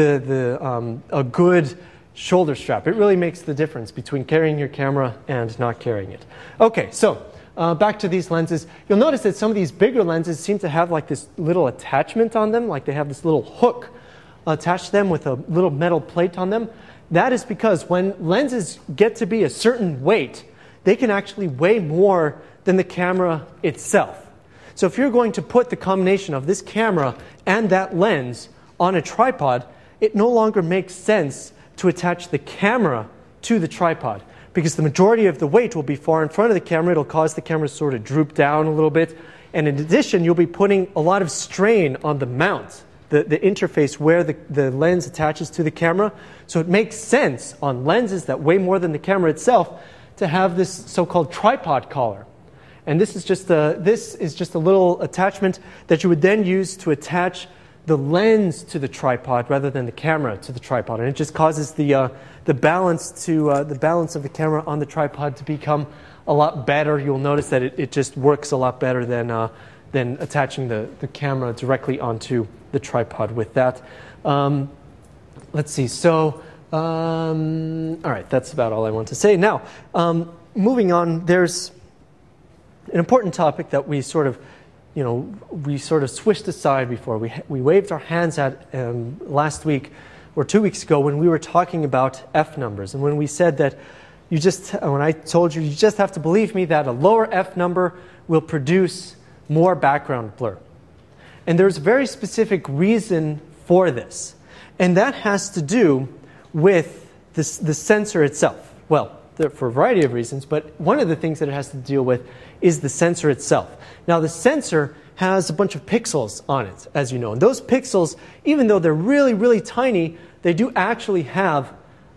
a good shoulder strap. It really makes the difference between carrying your camera and not carrying it. Okay, so back to these lenses. You'll notice that some of these bigger lenses seem to have like this little attachment on them, like they have this little hook attached to them with a little metal plate on them. That is because when lenses get to be a certain weight, they can actually weigh more than the camera itself. So if you're going to put the combination of this camera and that lens on a tripod, it no longer makes sense to attach the camera to the tripod, because the majority of the weight will be far in front of the camera. It'll cause the camera to sort of droop down a little bit. And in addition, you'll be putting a lot of strain on the mount, the interface where the lens attaches to the camera. So it makes sense on lenses that weigh more than the camera itself to have this so-called tripod collar. And this is just a little attachment that you would then use to attach the lens to the tripod rather than the camera to the tripod, and it just causes the balance of the camera on the tripod to become a lot better. You'll notice that it just works a lot better than attaching the camera directly onto the tripod with that. Let's see. So, all right, that's about all I want to say. Now, moving on, there's an important topic that we sort of swished aside before. We waved our hands at last week or 2 weeks ago when we were talking about F numbers, and when we said that when I told you just have to believe me that a lower F number will produce more background blur. And there's a very specific reason for this, and that has to do with the sensor itself. Well, for a variety of reasons, but one of the things that it has to deal with is the sensor itself. Now, the sensor has a bunch of pixels on it, as you know. And those pixels, even though they're really, really tiny, they do actually have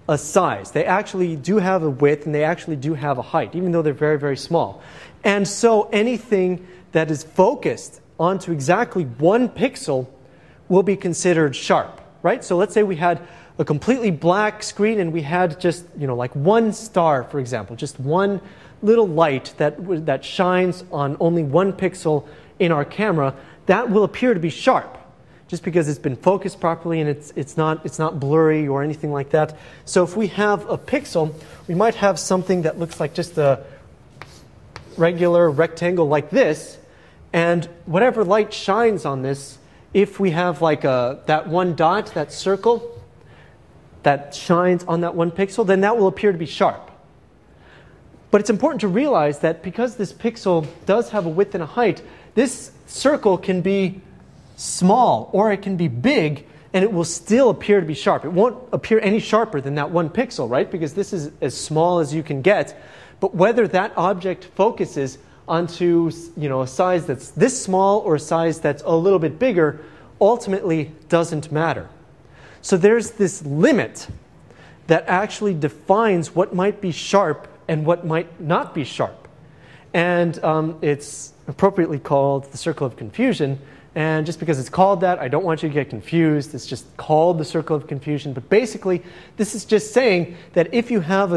a size. They actually do have a width and they actually do have a height, even though they're very, very small. And so anything that is focused onto exactly 1 pixel will be considered sharp, right? So let's say we had a completely black screen and we had just, like 1 star, for example, just 1 little light that shines on only 1 pixel in our camera. That will appear to be sharp, just because it's been focused properly and it's not blurry or anything like that. So if we have a pixel, we might have something that looks like just a regular rectangle like this, and whatever light shines on this, if we have like that 1 dot, that circle that shines on that 1 pixel, then that will appear to be sharp. But it's important to realize that because this pixel does have a width and a height, this circle can be small or it can be big, and it will still appear to be sharp. It won't appear any sharper than that 1 pixel, right? Because this is as small as you can get. But whether that object focuses onto a size that's this small or a size that's a little bit bigger ultimately doesn't matter. So there's this limit that actually defines what might be sharp and what might not be sharp. And it's appropriately called the circle of confusion. And just because it's called that, I don't want you to get confused. It's just called the circle of confusion. But basically, this is just saying that if you have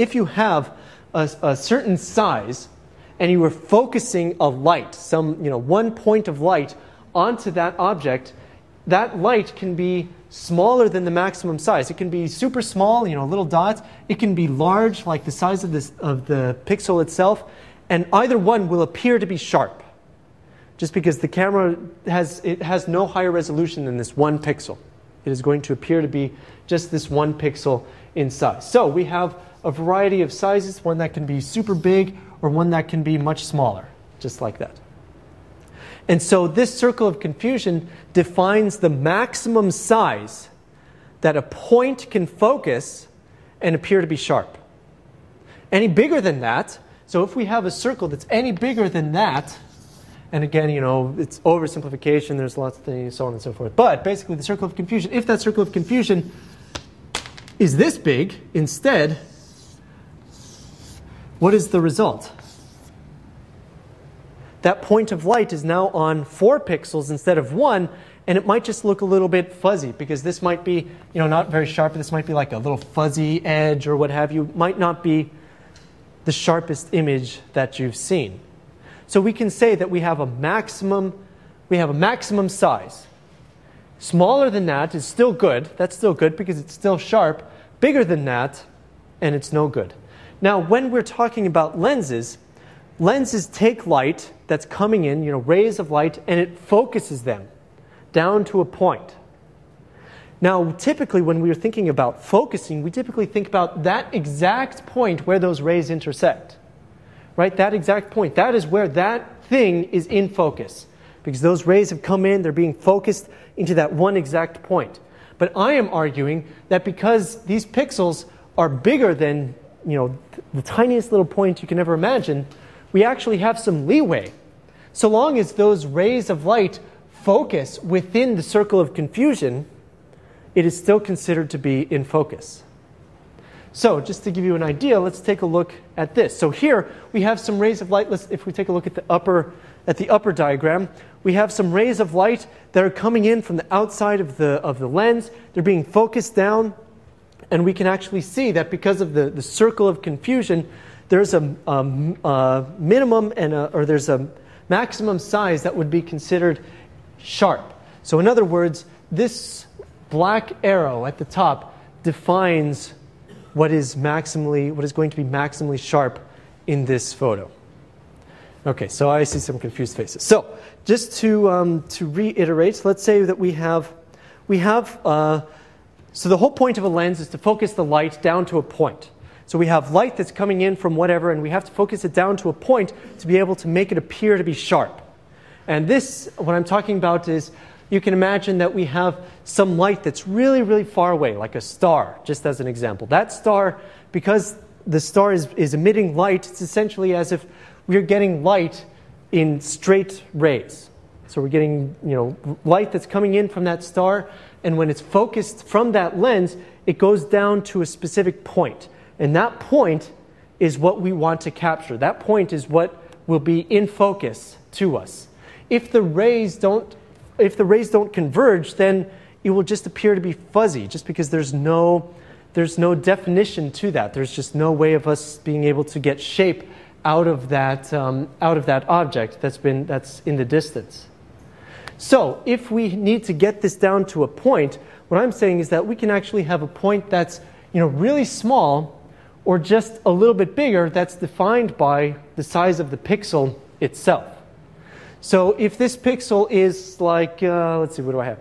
a certain size and you were focusing a light, some 1 point of light onto that object, that light can be smaller than the maximum size. It can be super small, little dots. It can be large, like the size of the pixel itself. And either one will appear to be sharp, just because the camera has no higher resolution than this 1 pixel. It is going to appear to be just this 1 pixel in size. So we have a variety of sizes, one that can be super big or one that can be much smaller, just like that. And so this circle of confusion defines the maximum size that a point can focus and appear to be sharp. Any bigger than that, so if we have a circle that's any bigger than that, and again, it's oversimplification, there's lots of things, so on and so forth. But basically the circle of confusion, if that circle of confusion is this big instead, what is the result? That point of light is now on 4 pixels instead of 1, and it might just look a little bit fuzzy, because this might be, not very sharp. This might be like a little fuzzy edge or what have you. It might not be the sharpest image that you've seen. So we can say that we have a maximum size. Smaller than that is still good. That's still good because it's still sharp. Bigger than that, and it's no good. Now, when we're talking about lenses take light that's coming in, rays of light, and it focuses them down to a point. Now, typically when we're thinking about focusing, we typically think about that exact point where those rays intersect. Right? That exact point. That is where that thing is in focus. Because those rays have come in, they're being focused into that one exact point. But I am arguing that because these pixels are bigger than, the tiniest little point you can ever imagine, we actually have some leeway. So long as those rays of light focus within the circle of confusion, it is still considered to be in focus. So just to give you an idea, let's take a look at this. So here we have some rays of light. If we take a look at the upper diagram, we have some rays of light that are coming in from the outside of the lens. They're being focused down, and we can actually see that because of the circle of confusion, there's a minimum or there's a maximum size that would be considered sharp. So in other words, this black arrow at the top defines what is going to be maximally sharp in this photo. Okay, so I see some confused faces. So just to reiterate, let's say that we have so the whole point of a lens is to focus the light down to a point. So we have light that's coming in from whatever, and we have to focus it down to a point to be able to make it appear to be sharp. And this, what I'm talking about is, you can imagine that we have some light that's really, really far away, like a star, just as an example. That star, because the star is emitting light, it's essentially as if we're getting light in straight rays. So we're getting, light that's coming in from that star and when it's focused from that lens, it goes down to a specific point. And that point is what we want to capture. That point is what will be in focus to us. If the rays don't converge, then it will just appear to be fuzzy, just because there's no definition to that. There's just no way of us being able to get shape out of that object that's in the distance. So if we need to get this down to a point, what I'm saying is that we can actually have a point that's really small or just a little bit bigger, that's defined by the size of the pixel itself. So if this pixel is like, let's see, what do I have?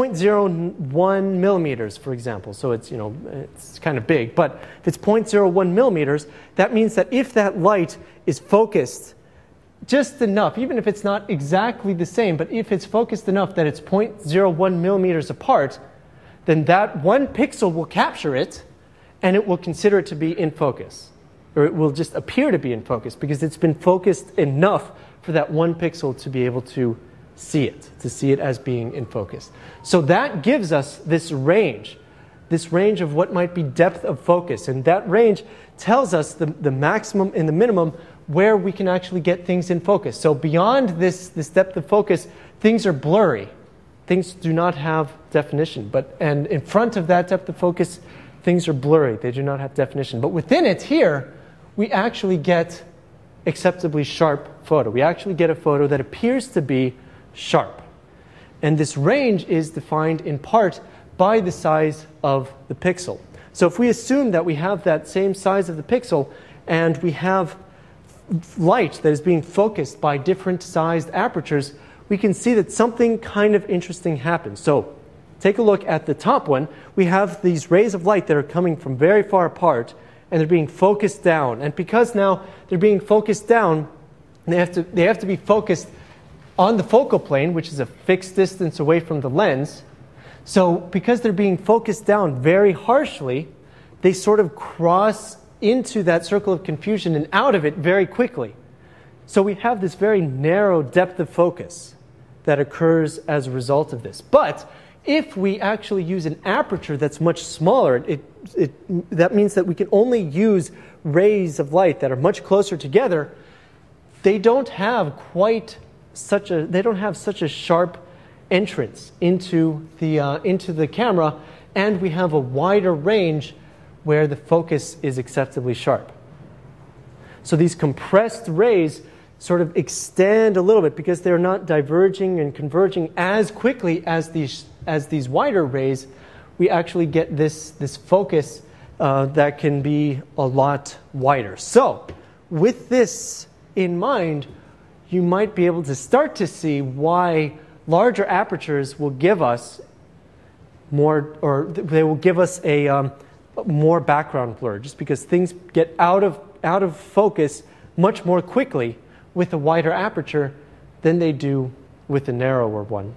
0.01 millimeters, for example. So it's, it's kind of big. But if it's 0.01 millimeters, that means that if that light is focused just enough, even if it's not exactly the same, but if it's focused enough that it's 0.01 millimeters apart, then that one pixel will capture it, and it will consider it to be in focus. Or it will just appear to be in focus, because it's been focused enough for that one pixel to be able to see it as being in focus. So that gives us this range of what might be depth of focus. And that range tells us the maximum and the minimum where we can actually get things in focus. So beyond this depth of focus, things are blurry. Things do not have definition. And in front of that depth of focus, things are blurry. They do not have definition. But within it here, we actually get acceptably sharp photo. We actually get a photo that appears to be sharp. And this range is defined in part by the size of the pixel. So if we assume that we have that same size of the pixel and we have light that is being focused by different sized apertures, we can see that something kind of interesting happens. So take a look at the top one. We have these rays of light that are coming from very far apart, and they're being focused down. And because now they're being focused down, they have to be focused on the focal plane, which is a fixed distance away from the lens. So because they're being focused down very harshly, they sort of cross into that circle of confusion and out of it very quickly. So we have this very narrow depth of focus that occurs as a result of this. But if we actually use an aperture that's much smaller, that means that we can only use rays of light that are much closer together. They don't have such a sharp entrance into the camera, and we have a wider range where the focus is acceptably sharp. So these compressed rays sort of extend a little bit because they're not diverging and converging as quickly as these wider rays. We actually get this focus that can be a lot wider. So with this in mind, you might be able to start to see why larger apertures will give us more, or they will give us a more background blur, just because things get out of focus much more quickly with a wider aperture than they do with a narrower one.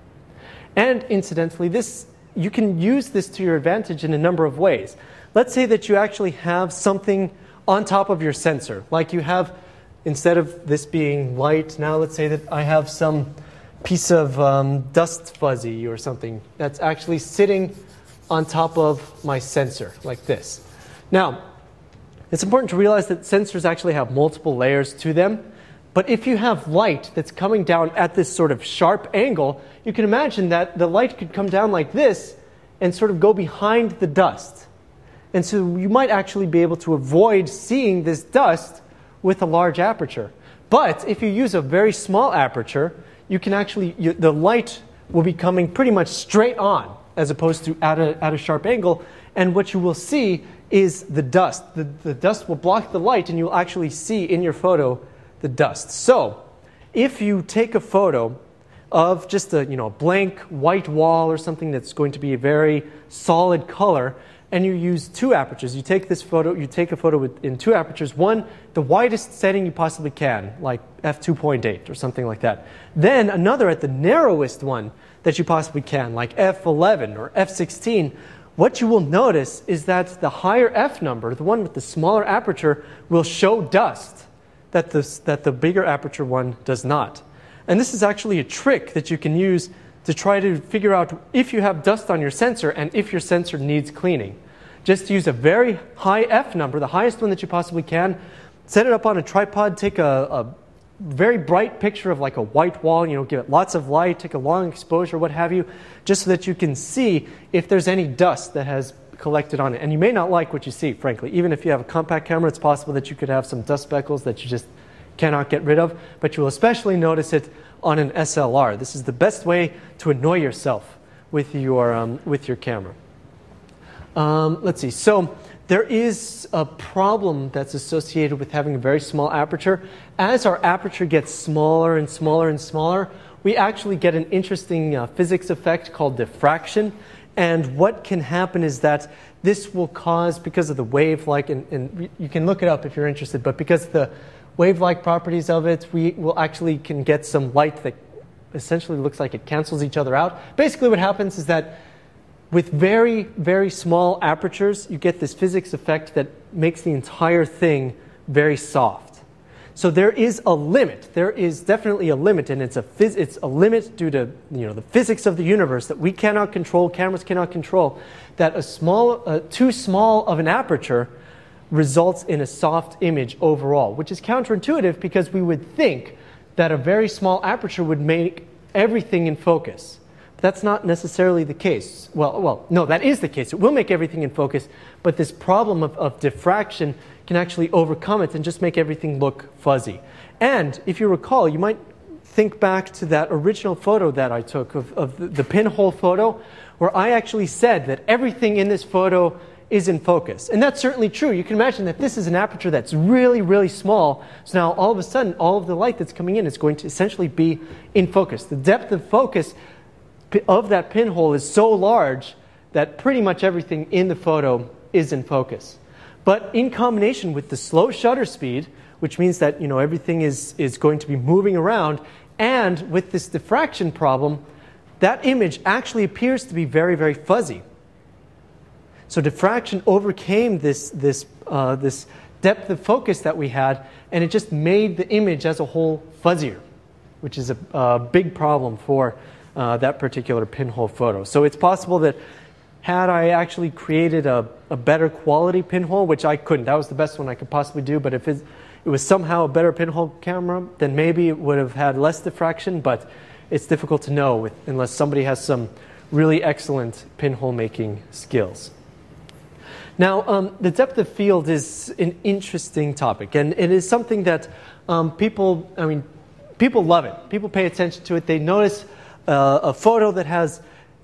And incidentally, you can use this to your advantage in a number of ways. Let's say that you actually have something on top of your sensor, like you have, instead of this being light, now let's say that I have some piece of dust fuzzy or something that's actually sitting on top of my sensor, like this. Now, it's important to realize that sensors actually have multiple layers to them. But if you have light that's coming down at this sort of sharp angle, you can imagine that the light could come down like this and sort of go behind the dust. And so you might actually be able to avoid seeing this dust with a large aperture. But if you use a very small aperture, you can actually, the light will be coming pretty much straight on, as opposed to at a sharp angle. And what you will see is the dust. The dust will block the light, and you'll actually see in your photo the dust. So if you take a photo of just a blank white wall or something that's going to be a very solid color, and you use two apertures, you take a photo in two apertures. One, the widest setting you possibly can, like f2.8 or something like that. Then another at the narrowest one that you possibly can, like f11 or f16. What you will notice is that the higher f number, the one with the smaller aperture, will show dust that the bigger aperture one does not. And this is actually a trick that you can use to try to figure out if you have dust on your sensor and if your sensor needs cleaning. Just use a very high F number, the highest one that you possibly can, set it up on a tripod, take a very bright picture of like a white wall, give it lots of light, take a long exposure, what have you, just so that you can see if there's any dust that has collected on it. And you may not like what you see, frankly. Even if you have a compact camera, it's possible that you could have some dust speckles that you just cannot get rid of, but you will especially notice it on an SLR. This is the best way to annoy yourself with your camera. Let's see. So there is a problem that's associated with having a very small aperture. As our aperture gets smaller and smaller and smaller, we actually get an interesting physics effect called diffraction. And what can happen is that this will cause, because of the wave-like, and you can look it up if you're interested, but because of the wave-like properties of it, we will actually can get some light that essentially looks like it cancels each other out. Basically what happens is that with very, very small apertures, you get this physics effect that makes the entire thing very soft. So there is a limit. There is definitely a limit, and it's a limit due to the physics of the universe that we cannot control, cameras cannot control, that too small of an aperture results in a soft image overall, which is counterintuitive because we would think that a very small aperture would make everything in focus. That's not necessarily the case. Well, no, that is the case. It will make everything in focus, but this problem of diffraction can actually overcome it and just make everything look fuzzy. And if you recall, you might think back to that original photo that I took of the pinhole photo, where I actually said that everything in this photo is in focus. And that's certainly true. You can imagine that this is an aperture that's really, really small. So now all of a sudden, all of the light that's coming in is going to essentially be in focus. The depth of focus of that pinhole is so large that pretty much everything in the photo is in focus. But in combination with the slow shutter speed, which means that everything is going to be moving around, and with this diffraction problem, that image actually appears to be very, very fuzzy. So diffraction overcame this depth of focus that we had, and it just made the image as a whole fuzzier, which is a big problem for that particular pinhole photo. So it's possible that had I actually created a better quality pinhole, which I couldn't, that was the best one I could possibly do, but if it was somehow a better pinhole camera, then maybe it would have had less diffraction, but it's difficult to know unless somebody has some really excellent pinhole making skills. Now, the depth of field is an interesting topic, and it is something that people love it. People pay attention to it. They notice a photo that has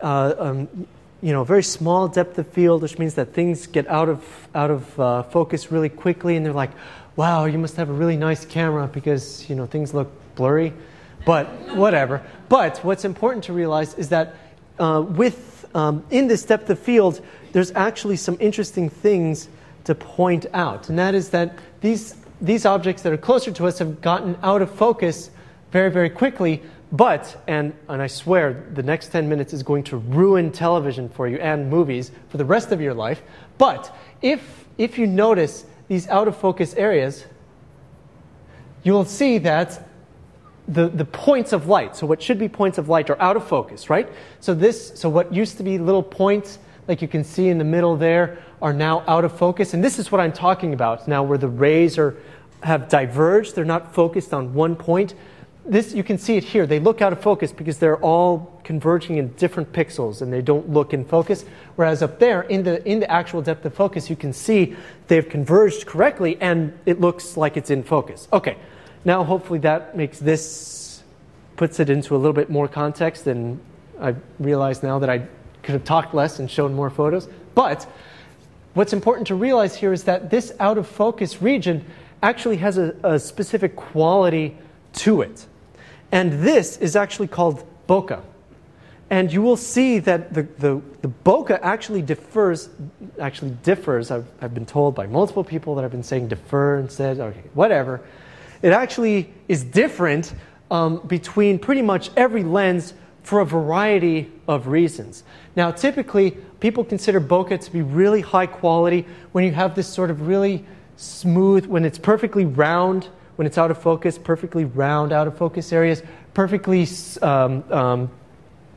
very small depth of field, which means that things get out of focus really quickly, and they're like, wow, you must have a really nice camera because things look blurry. But whatever. But what's important to realize is that in this depth of field, there's actually some interesting things to point out, and that is that these objects that are closer to us have gotten out of focus very, very quickly. But, and I swear, the next 10 minutes is going to ruin television for you and movies for the rest of your life. But if you notice these out of focus areas, you'll see that the points of light, so what should be points of light, are out of focus, right? So what used to be little points, like you can see in the middle there, are now out of focus. And this is what I'm talking about now, where the rays have diverged. They're not focused on one point. This, you can see it here. They look out of focus because they're all converging in different pixels and they don't look in focus. Whereas up there, in the actual depth of focus, you can see they've converged correctly and it looks like it's in focus. Okay, now hopefully that puts it into a little bit more context, and I realize now that I could have talked less and shown more photos. But what's important to realize here is that this out of focus region actually has a specific quality to it. And this is actually called bokeh. And you will see that the bokeh actually differs, I've been told by multiple people that have been saying defer instead, okay, whatever. It actually is different between pretty much every lens for a variety of reasons. Now, typically, people consider bokeh to be really high quality when you have this sort of really smooth, when it's perfectly round, when it's out of focus, perfectly round out of focus areas, perfectly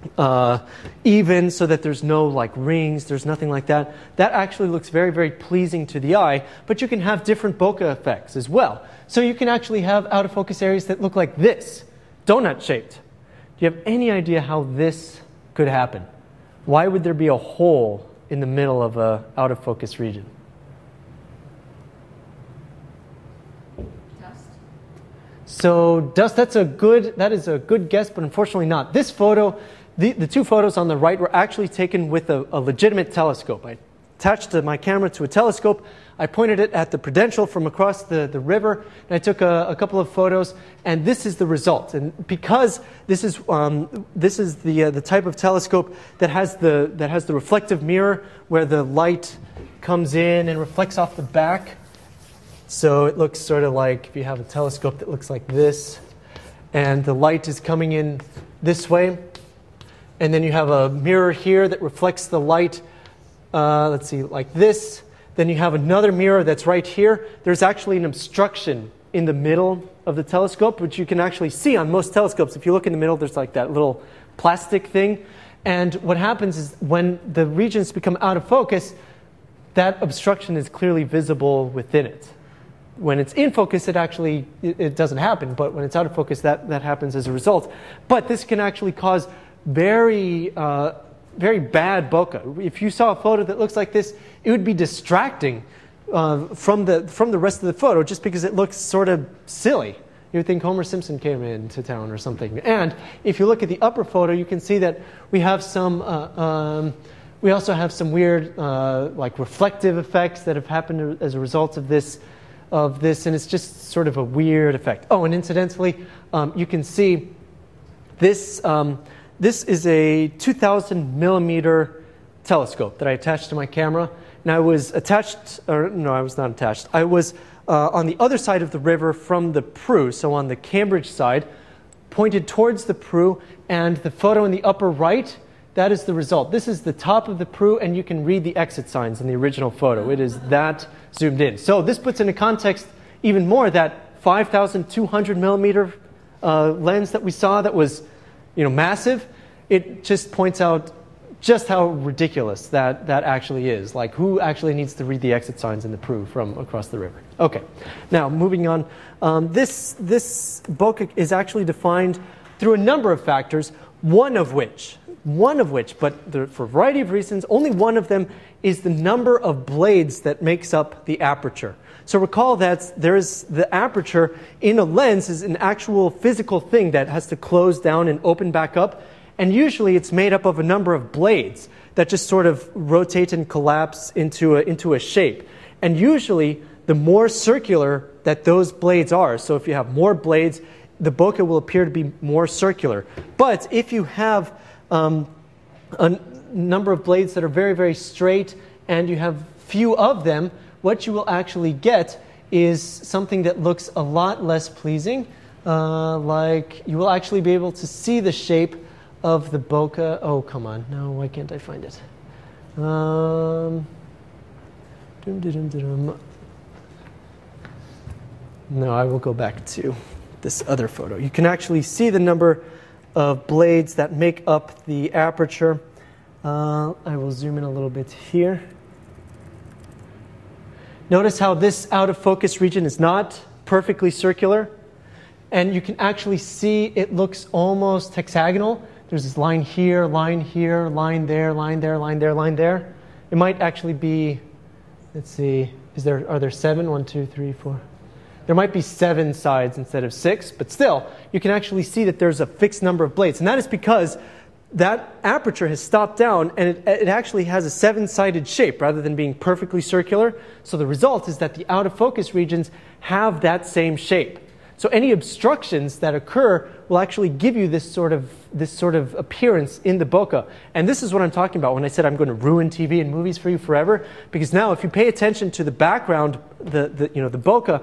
even, so that there's no like rings, there's nothing like that. That actually looks very, very pleasing to the eye, but you can have different bokeh effects as well. So you can actually have out of focus areas that look like this, donut shaped. Do you have any idea how this could happen? Why would there be a hole in the middle of a out of focus region? So dust, that is a good guess, but unfortunately not. This photo, the two photos on the right were actually taken with a legitimate telescope. I attached my camera to a telescope. I pointed it at the Prudential from across the river, and I took a couple of photos, and this is the result. And because this is the type of telescope that has the reflective mirror where the light comes in and reflects off the back. So it looks sort of like if you have a telescope that looks like this, and the light is coming in this way, and then you have a mirror here that reflects the light, let's see, like this. Then you have another mirror that's right here. There's actually an obstruction in the middle of the telescope, which you can actually see on most telescopes. If you look in the middle, there's like that little plastic thing. And what happens is when the regions become out of focus, that obstruction is clearly visible within it. When it's in focus, it doesn't happen. But when it's out of focus, that happens as a result. But this can actually cause very bad bokeh. If you saw a photo that looks like this, it would be distracting from the rest of the photo just because it looks sort of silly. You would think Homer Simpson came into town or something. And if you look at the upper photo, you can see that we have we also have some weird like reflective effects that have happened as a result of this, and it's just sort of a weird effect. Oh, and incidentally, you can see this. This is a 2,000 millimeter telescope that I attached to my camera. And I was attached, or no, I was not attached. I was on the other side of the river from the Prue, so on the Cambridge side, pointed towards the Prue, and the photo in the upper right, that is the result. This is the top of the Prue, and you can read the exit signs in the original photo. It is that zoomed in. So this puts into context even more that 5,200 millimeter lens that we saw that was massive. It just points out just how ridiculous that actually is. Like, who actually needs to read the exit signs in the Prue from across the river? Okay, now moving on. This bokeh is actually defined through a number of factors, one of which, but for a variety of reasons, only one of them is the number of blades that makes up the aperture. So recall that the aperture in a lens is an actual physical thing that has to close down and open back up. And usually it's made up of a number of blades that just sort of rotate and collapse into a shape. And usually the more circular that those blades are, so if you have more blades, the bokeh will appear to be more circular. But if you have a number of blades that are very, very straight and you have few of them, what you will actually get is something that looks a lot less pleasing. Like you will actually be able to see the shape of the bokeh. Oh, come on. No, why can't I find it? No, I will go back to this other photo. You can actually see the number of blades that make up the aperture. I will zoom in a little bit here. Notice how this out of focus region is not perfectly circular. And you can actually see it looks almost hexagonal. There's this line here, line there, line there, line there, line there. It might actually be, let's see, are there 7? 1, 2, 3, 4. There might be 7 sides instead of 6, but still, you can actually see that there's a fixed number of blades. And that is because that aperture has stopped down and it actually has a 7-sided shape rather than being perfectly circular. So the result is that the out of focus regions have that same shape. So any obstructions that occur will actually give you this sort of appearance in the bokeh. And this is what I'm talking about when I said I'm going to ruin TV and movies for you forever. Because now if you pay attention to the background, the bokeh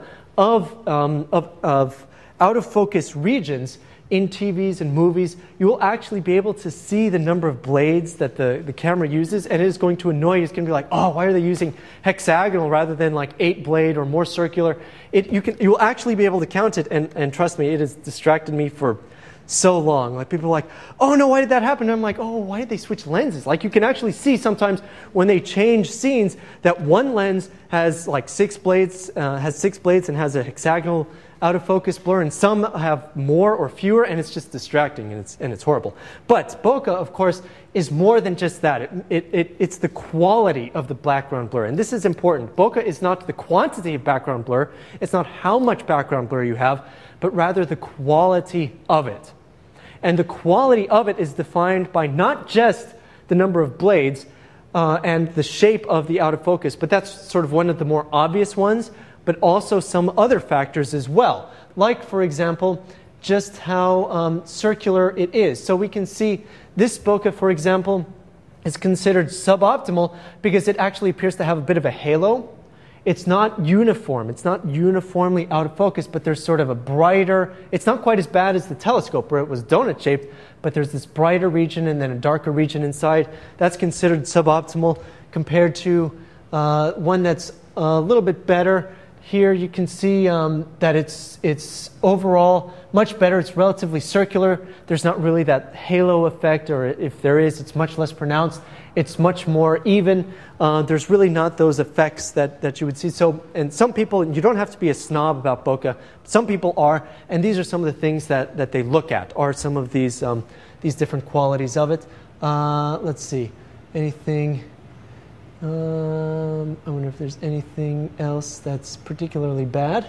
of out of focus regions in TVs and movies, you will actually be able to see the number of blades that the camera uses, and it is going to annoy you. It's going to be like, oh, why are they using hexagonal rather than like 8 blade or more circular? You will actually be able to count it, and trust me, it has distracted me for so long. Like people are like, oh no, why did that happen? And I'm like, oh, why did they switch lenses? Like you can actually see sometimes when they change scenes that one lens has like 6 blades, and has a hexagonal out of focus blur, and some have more or fewer, and it's just distracting and it's horrible. But bokeh, of course, is more than just that. It's the quality of the background blur, and this is important. Bokeh is not the quantity of background blur, it's not how much background blur you have, but rather the quality of it. And the quality of it is defined by not just the number of blades and the shape of the out of focus, but that's sort of one of the more obvious ones, but also some other factors as well. Like, for example, just how circular it is. So we can see this bokeh, for example, is considered suboptimal because it actually appears to have a bit of a halo. It's not uniform. It's not uniformly out of focus, but there's sort of a brighter, it's not quite as bad as the telescope where it was donut-shaped, but there's this brighter region and then a darker region inside. That's considered suboptimal compared to one that's a little bit better. Here you can see that it's overall much better. It's relatively circular. There's not really that halo effect, or if there is, it's much less pronounced. It's much more even. There's really not those effects that you would see. So, and some people, you don't have to be a snob about bokeh. Some people are, and these are some of the things that they look at, are some of these different qualities of it. Let's see, anything. I wonder if there's anything else that's particularly bad.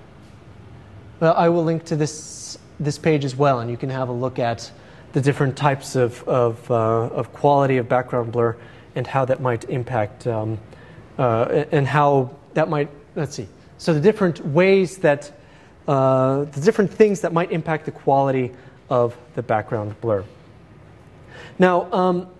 Well, I will link to this page as well, and you can have a look at the different types of quality of background blur and how that might impact, and how that might, let's see. So the different ways that, the different things that might impact the quality of the background blur. Now,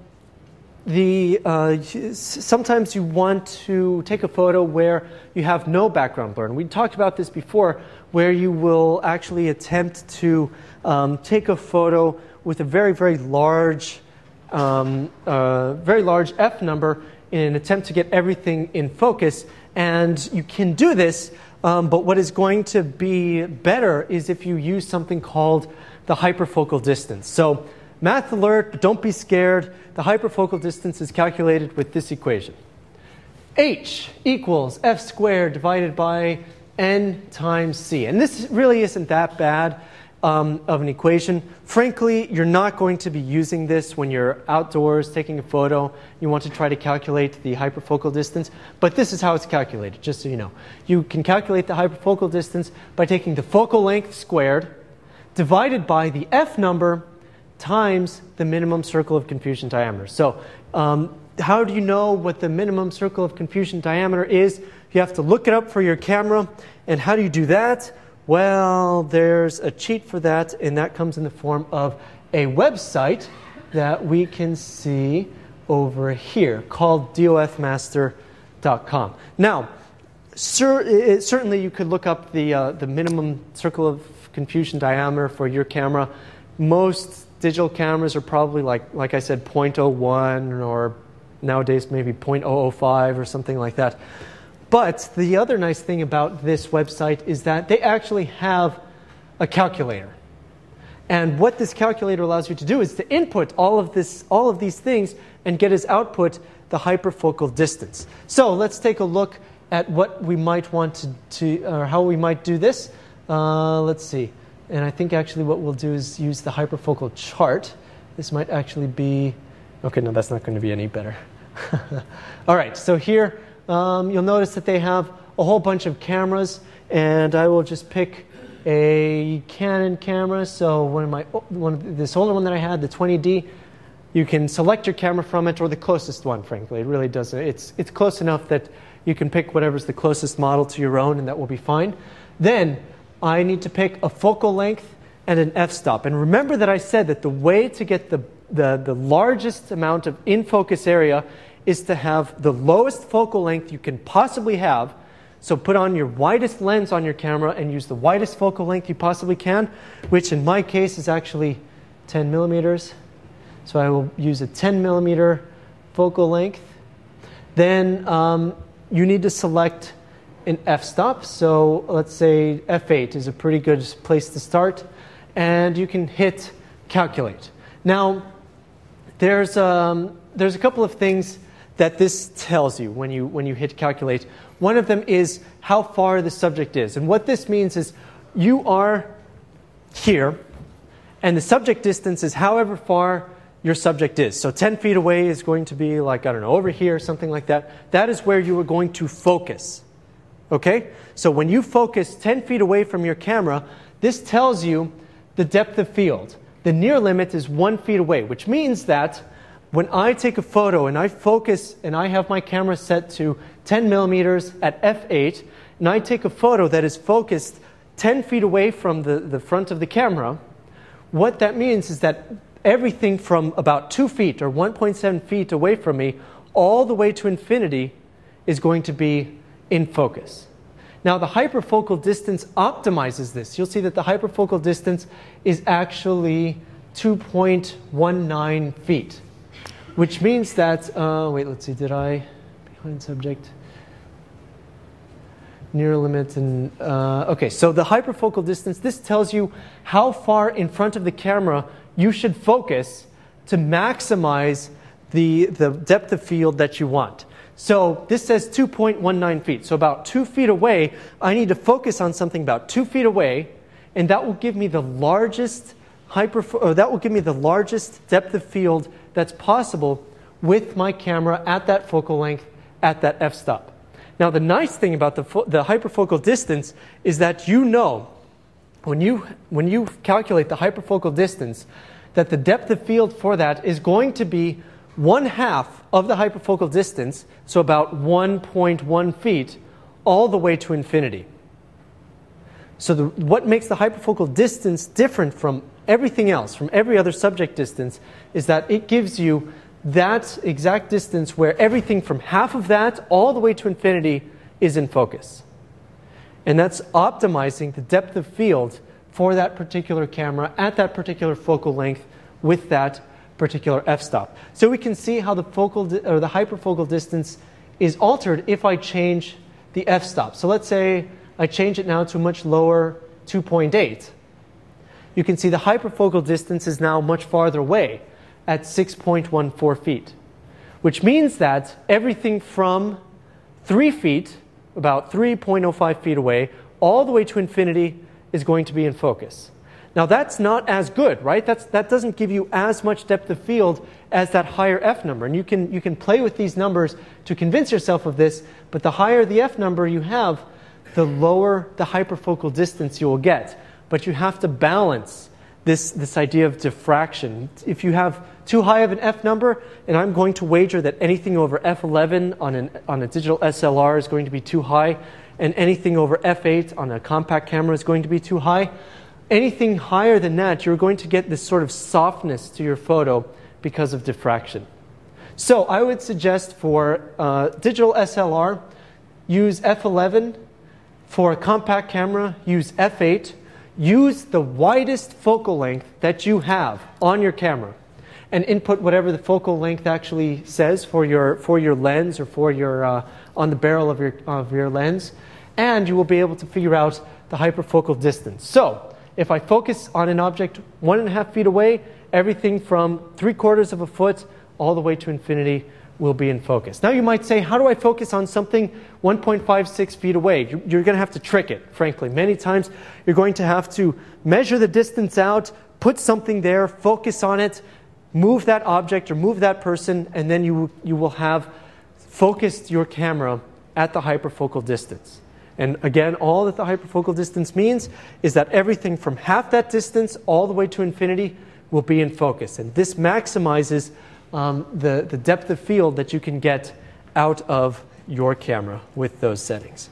sometimes you want to take a photo where you have no background blur. And we talked about this before, where you will actually attempt to take a photo with a very, very large f number in an attempt to get everything in focus. And you can do this, but what is going to be better is if you use something called the hyperfocal distance. So math alert, but don't be scared. The hyperfocal distance is calculated with this equation. H equals f squared divided by n times c. And this really isn't that bad of an equation. Frankly, you're not going to be using this when you're outdoors taking a photo. You want to try to calculate the hyperfocal distance. But this is how it's calculated, just so you know. You can calculate the hyperfocal distance by taking the focal length squared divided by the f number times the minimum circle of confusion diameter. So how do you know what the minimum circle of confusion diameter is? You have to look it up for your camera. And how do you do that? Well, there's a cheat for that, and that comes in the form of a website that we can see over here called dofmaster.com. Now, certainly you could look up the minimum circle of confusion diameter for your camera. Most digital cameras are probably like I said, 0.01 or nowadays maybe 0.005 or something like that. But the other nice thing about this website is that they actually have a calculator. And what this calculator allows you to do is to input all of these things and get as output the hyperfocal distance. So let's take a look at what we might want or how we might do this. Let's see. And I think actually what we'll do is use the hyperfocal chart. This might actually be, okay, no, that's not going to be any better. All right, so here you'll notice that they have a whole bunch of cameras, and I will just pick a Canon camera. So this older one that I had, the 20D, you can select your camera from it, or the closest one, frankly. It really doesn't. It's close enough that you can pick whatever's the closest model to your own, and that will be fine. Then I need to pick a focal length and an f-stop. And remember that I said that the way to get the largest amount of in-focus area is to have the lowest focal length you can possibly have. So put on your widest lens on your camera and use the widest focal length you possibly can, which in my case is actually 10 millimeters. So I will use a 10 millimeter focal length. Then you need to select an f-stop. So let's say f8 is a pretty good place to start. and you can hit calculate. Now, there's a couple of things that this tells you when you hit calculate. One of them is how far the subject is. And what this means is you are here, and the subject distance is however far your subject is. So 10 feet away is going to be like, I don't know, over here, something like that. That is where you are going to focus. Okay? So when you focus 10 feet away from your camera, this tells you the depth of field. The near limit is 1 foot away, which means that when I take a photo and I focus and I have my camera set to 10 millimeters at f8, and I take a photo that is focused 10 feet away from the front of the camera, what that means is that everything from about 2 feet or 1.7 feet away from me all the way to infinity is going to be in focus. Now the hyperfocal distance optimizes this. You'll see that the hyperfocal distance is actually 2.19 feet, which means that, wait, let's see, did I, behind subject, near limit, and, okay, so the hyperfocal distance, this tells you how far in front of the camera you should focus to maximize the depth of field that you want. So this says 2.19 feet. So about 2 feet away, I need to focus on something about 2 feet away, and that will give me the largest depth of field that's possible with my camera at that focal length at that f-stop. Now the nice thing about the hyperfocal distance is that you know when you calculate the hyperfocal distance that the depth of field for that is going to be 1/2 of the hyperfocal distance, so about 1.1 feet, all the way to infinity. So what makes the hyperfocal distance different from everything else, from every other subject distance, is that it gives you that exact distance where everything from half of that all the way to infinity is in focus. And that's optimizing the depth of field for that particular camera at that particular focal length with that particular f-stop. So we can see how the hyperfocal distance is altered if I change the f-stop. So let's say I change it now to a much lower 2.8. You can see the hyperfocal distance is now much farther away at 6.14 feet, which means that everything from 3 feet, about 3.05 feet away, all the way to infinity is going to be in focus. Now that's not as good, right? That doesn't give you as much depth of field as that higher f number. And you can play with these numbers to convince yourself of this, but the higher the f number you have, the lower the hyperfocal distance you will get. But you have to balance this idea of diffraction. If you have too high of an f number, and I'm going to wager that anything over f11 on a digital SLR is going to be too high, and anything over f8 on a compact camera is going to be too high, anything higher than that, you're going to get this sort of softness to your photo because of diffraction. So I would suggest for digital SLR, use f11. For a compact camera, use f8. Use the widest focal length that you have on your camera and input whatever the focal length actually says for your lens or for your on the barrel of your lens, and you will be able to figure out the hyperfocal distance. So if I focus on an object 1.5 feet away, everything from 3/4 of a foot all the way to infinity will be in focus. Now you might say, how do I focus on something 1.56 feet away? You're going to have to trick it, frankly. Many times you're going to have to measure the distance out, put something there, focus on it, move that object or move that person, and then you will have focused your camera at the hyperfocal distance. And again, all that the hyperfocal distance means is that everything from half that distance all the way to infinity will be in focus. And this maximizes the depth of field that you can get out of your camera with those settings.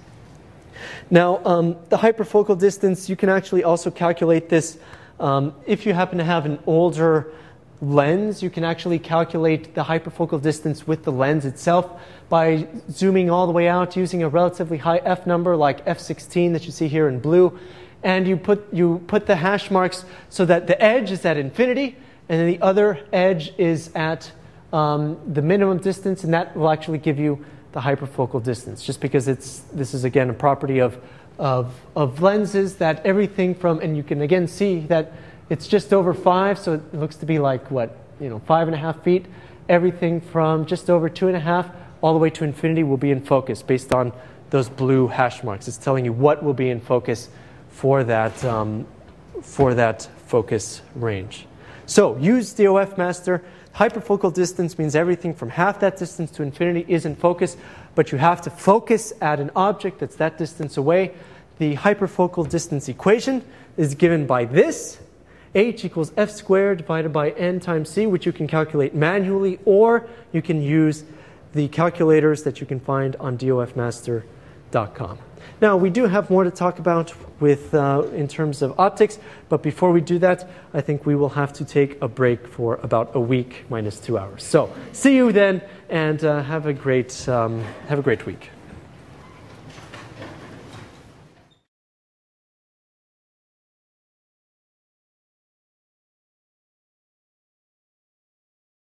Now, the hyperfocal distance, you can actually also calculate this. If you happen to have an older lens, you can actually calculate the hyperfocal distance with the lens itself by zooming all the way out using a relatively high f number like f16 that you see here in blue. And you put the hash marks so that the edge is at infinity, and then the other edge is at the minimum distance, and that will actually give you the hyperfocal distance, just because this is again a property of lenses that everything from, and you can again see that It's just over 5, so it looks to be like, what, 5.5 feet. Everything from just over 2.5 all the way to infinity will be in focus based on those blue hash marks. It's telling you what will be in focus for that focus range. So use DOF master. Hyperfocal distance means everything from half that distance to infinity is in focus, but you have to focus at an object that's that distance away. The hyperfocal distance equation is given by this. H equals f squared divided by n times c, which you can calculate manually, or you can use the calculators that you can find on dofmaster.com. Now, we do have more to talk about in terms of optics, but before we do that, I think we will have to take a break for about a week minus 2 hours. So see you then, and have a great week.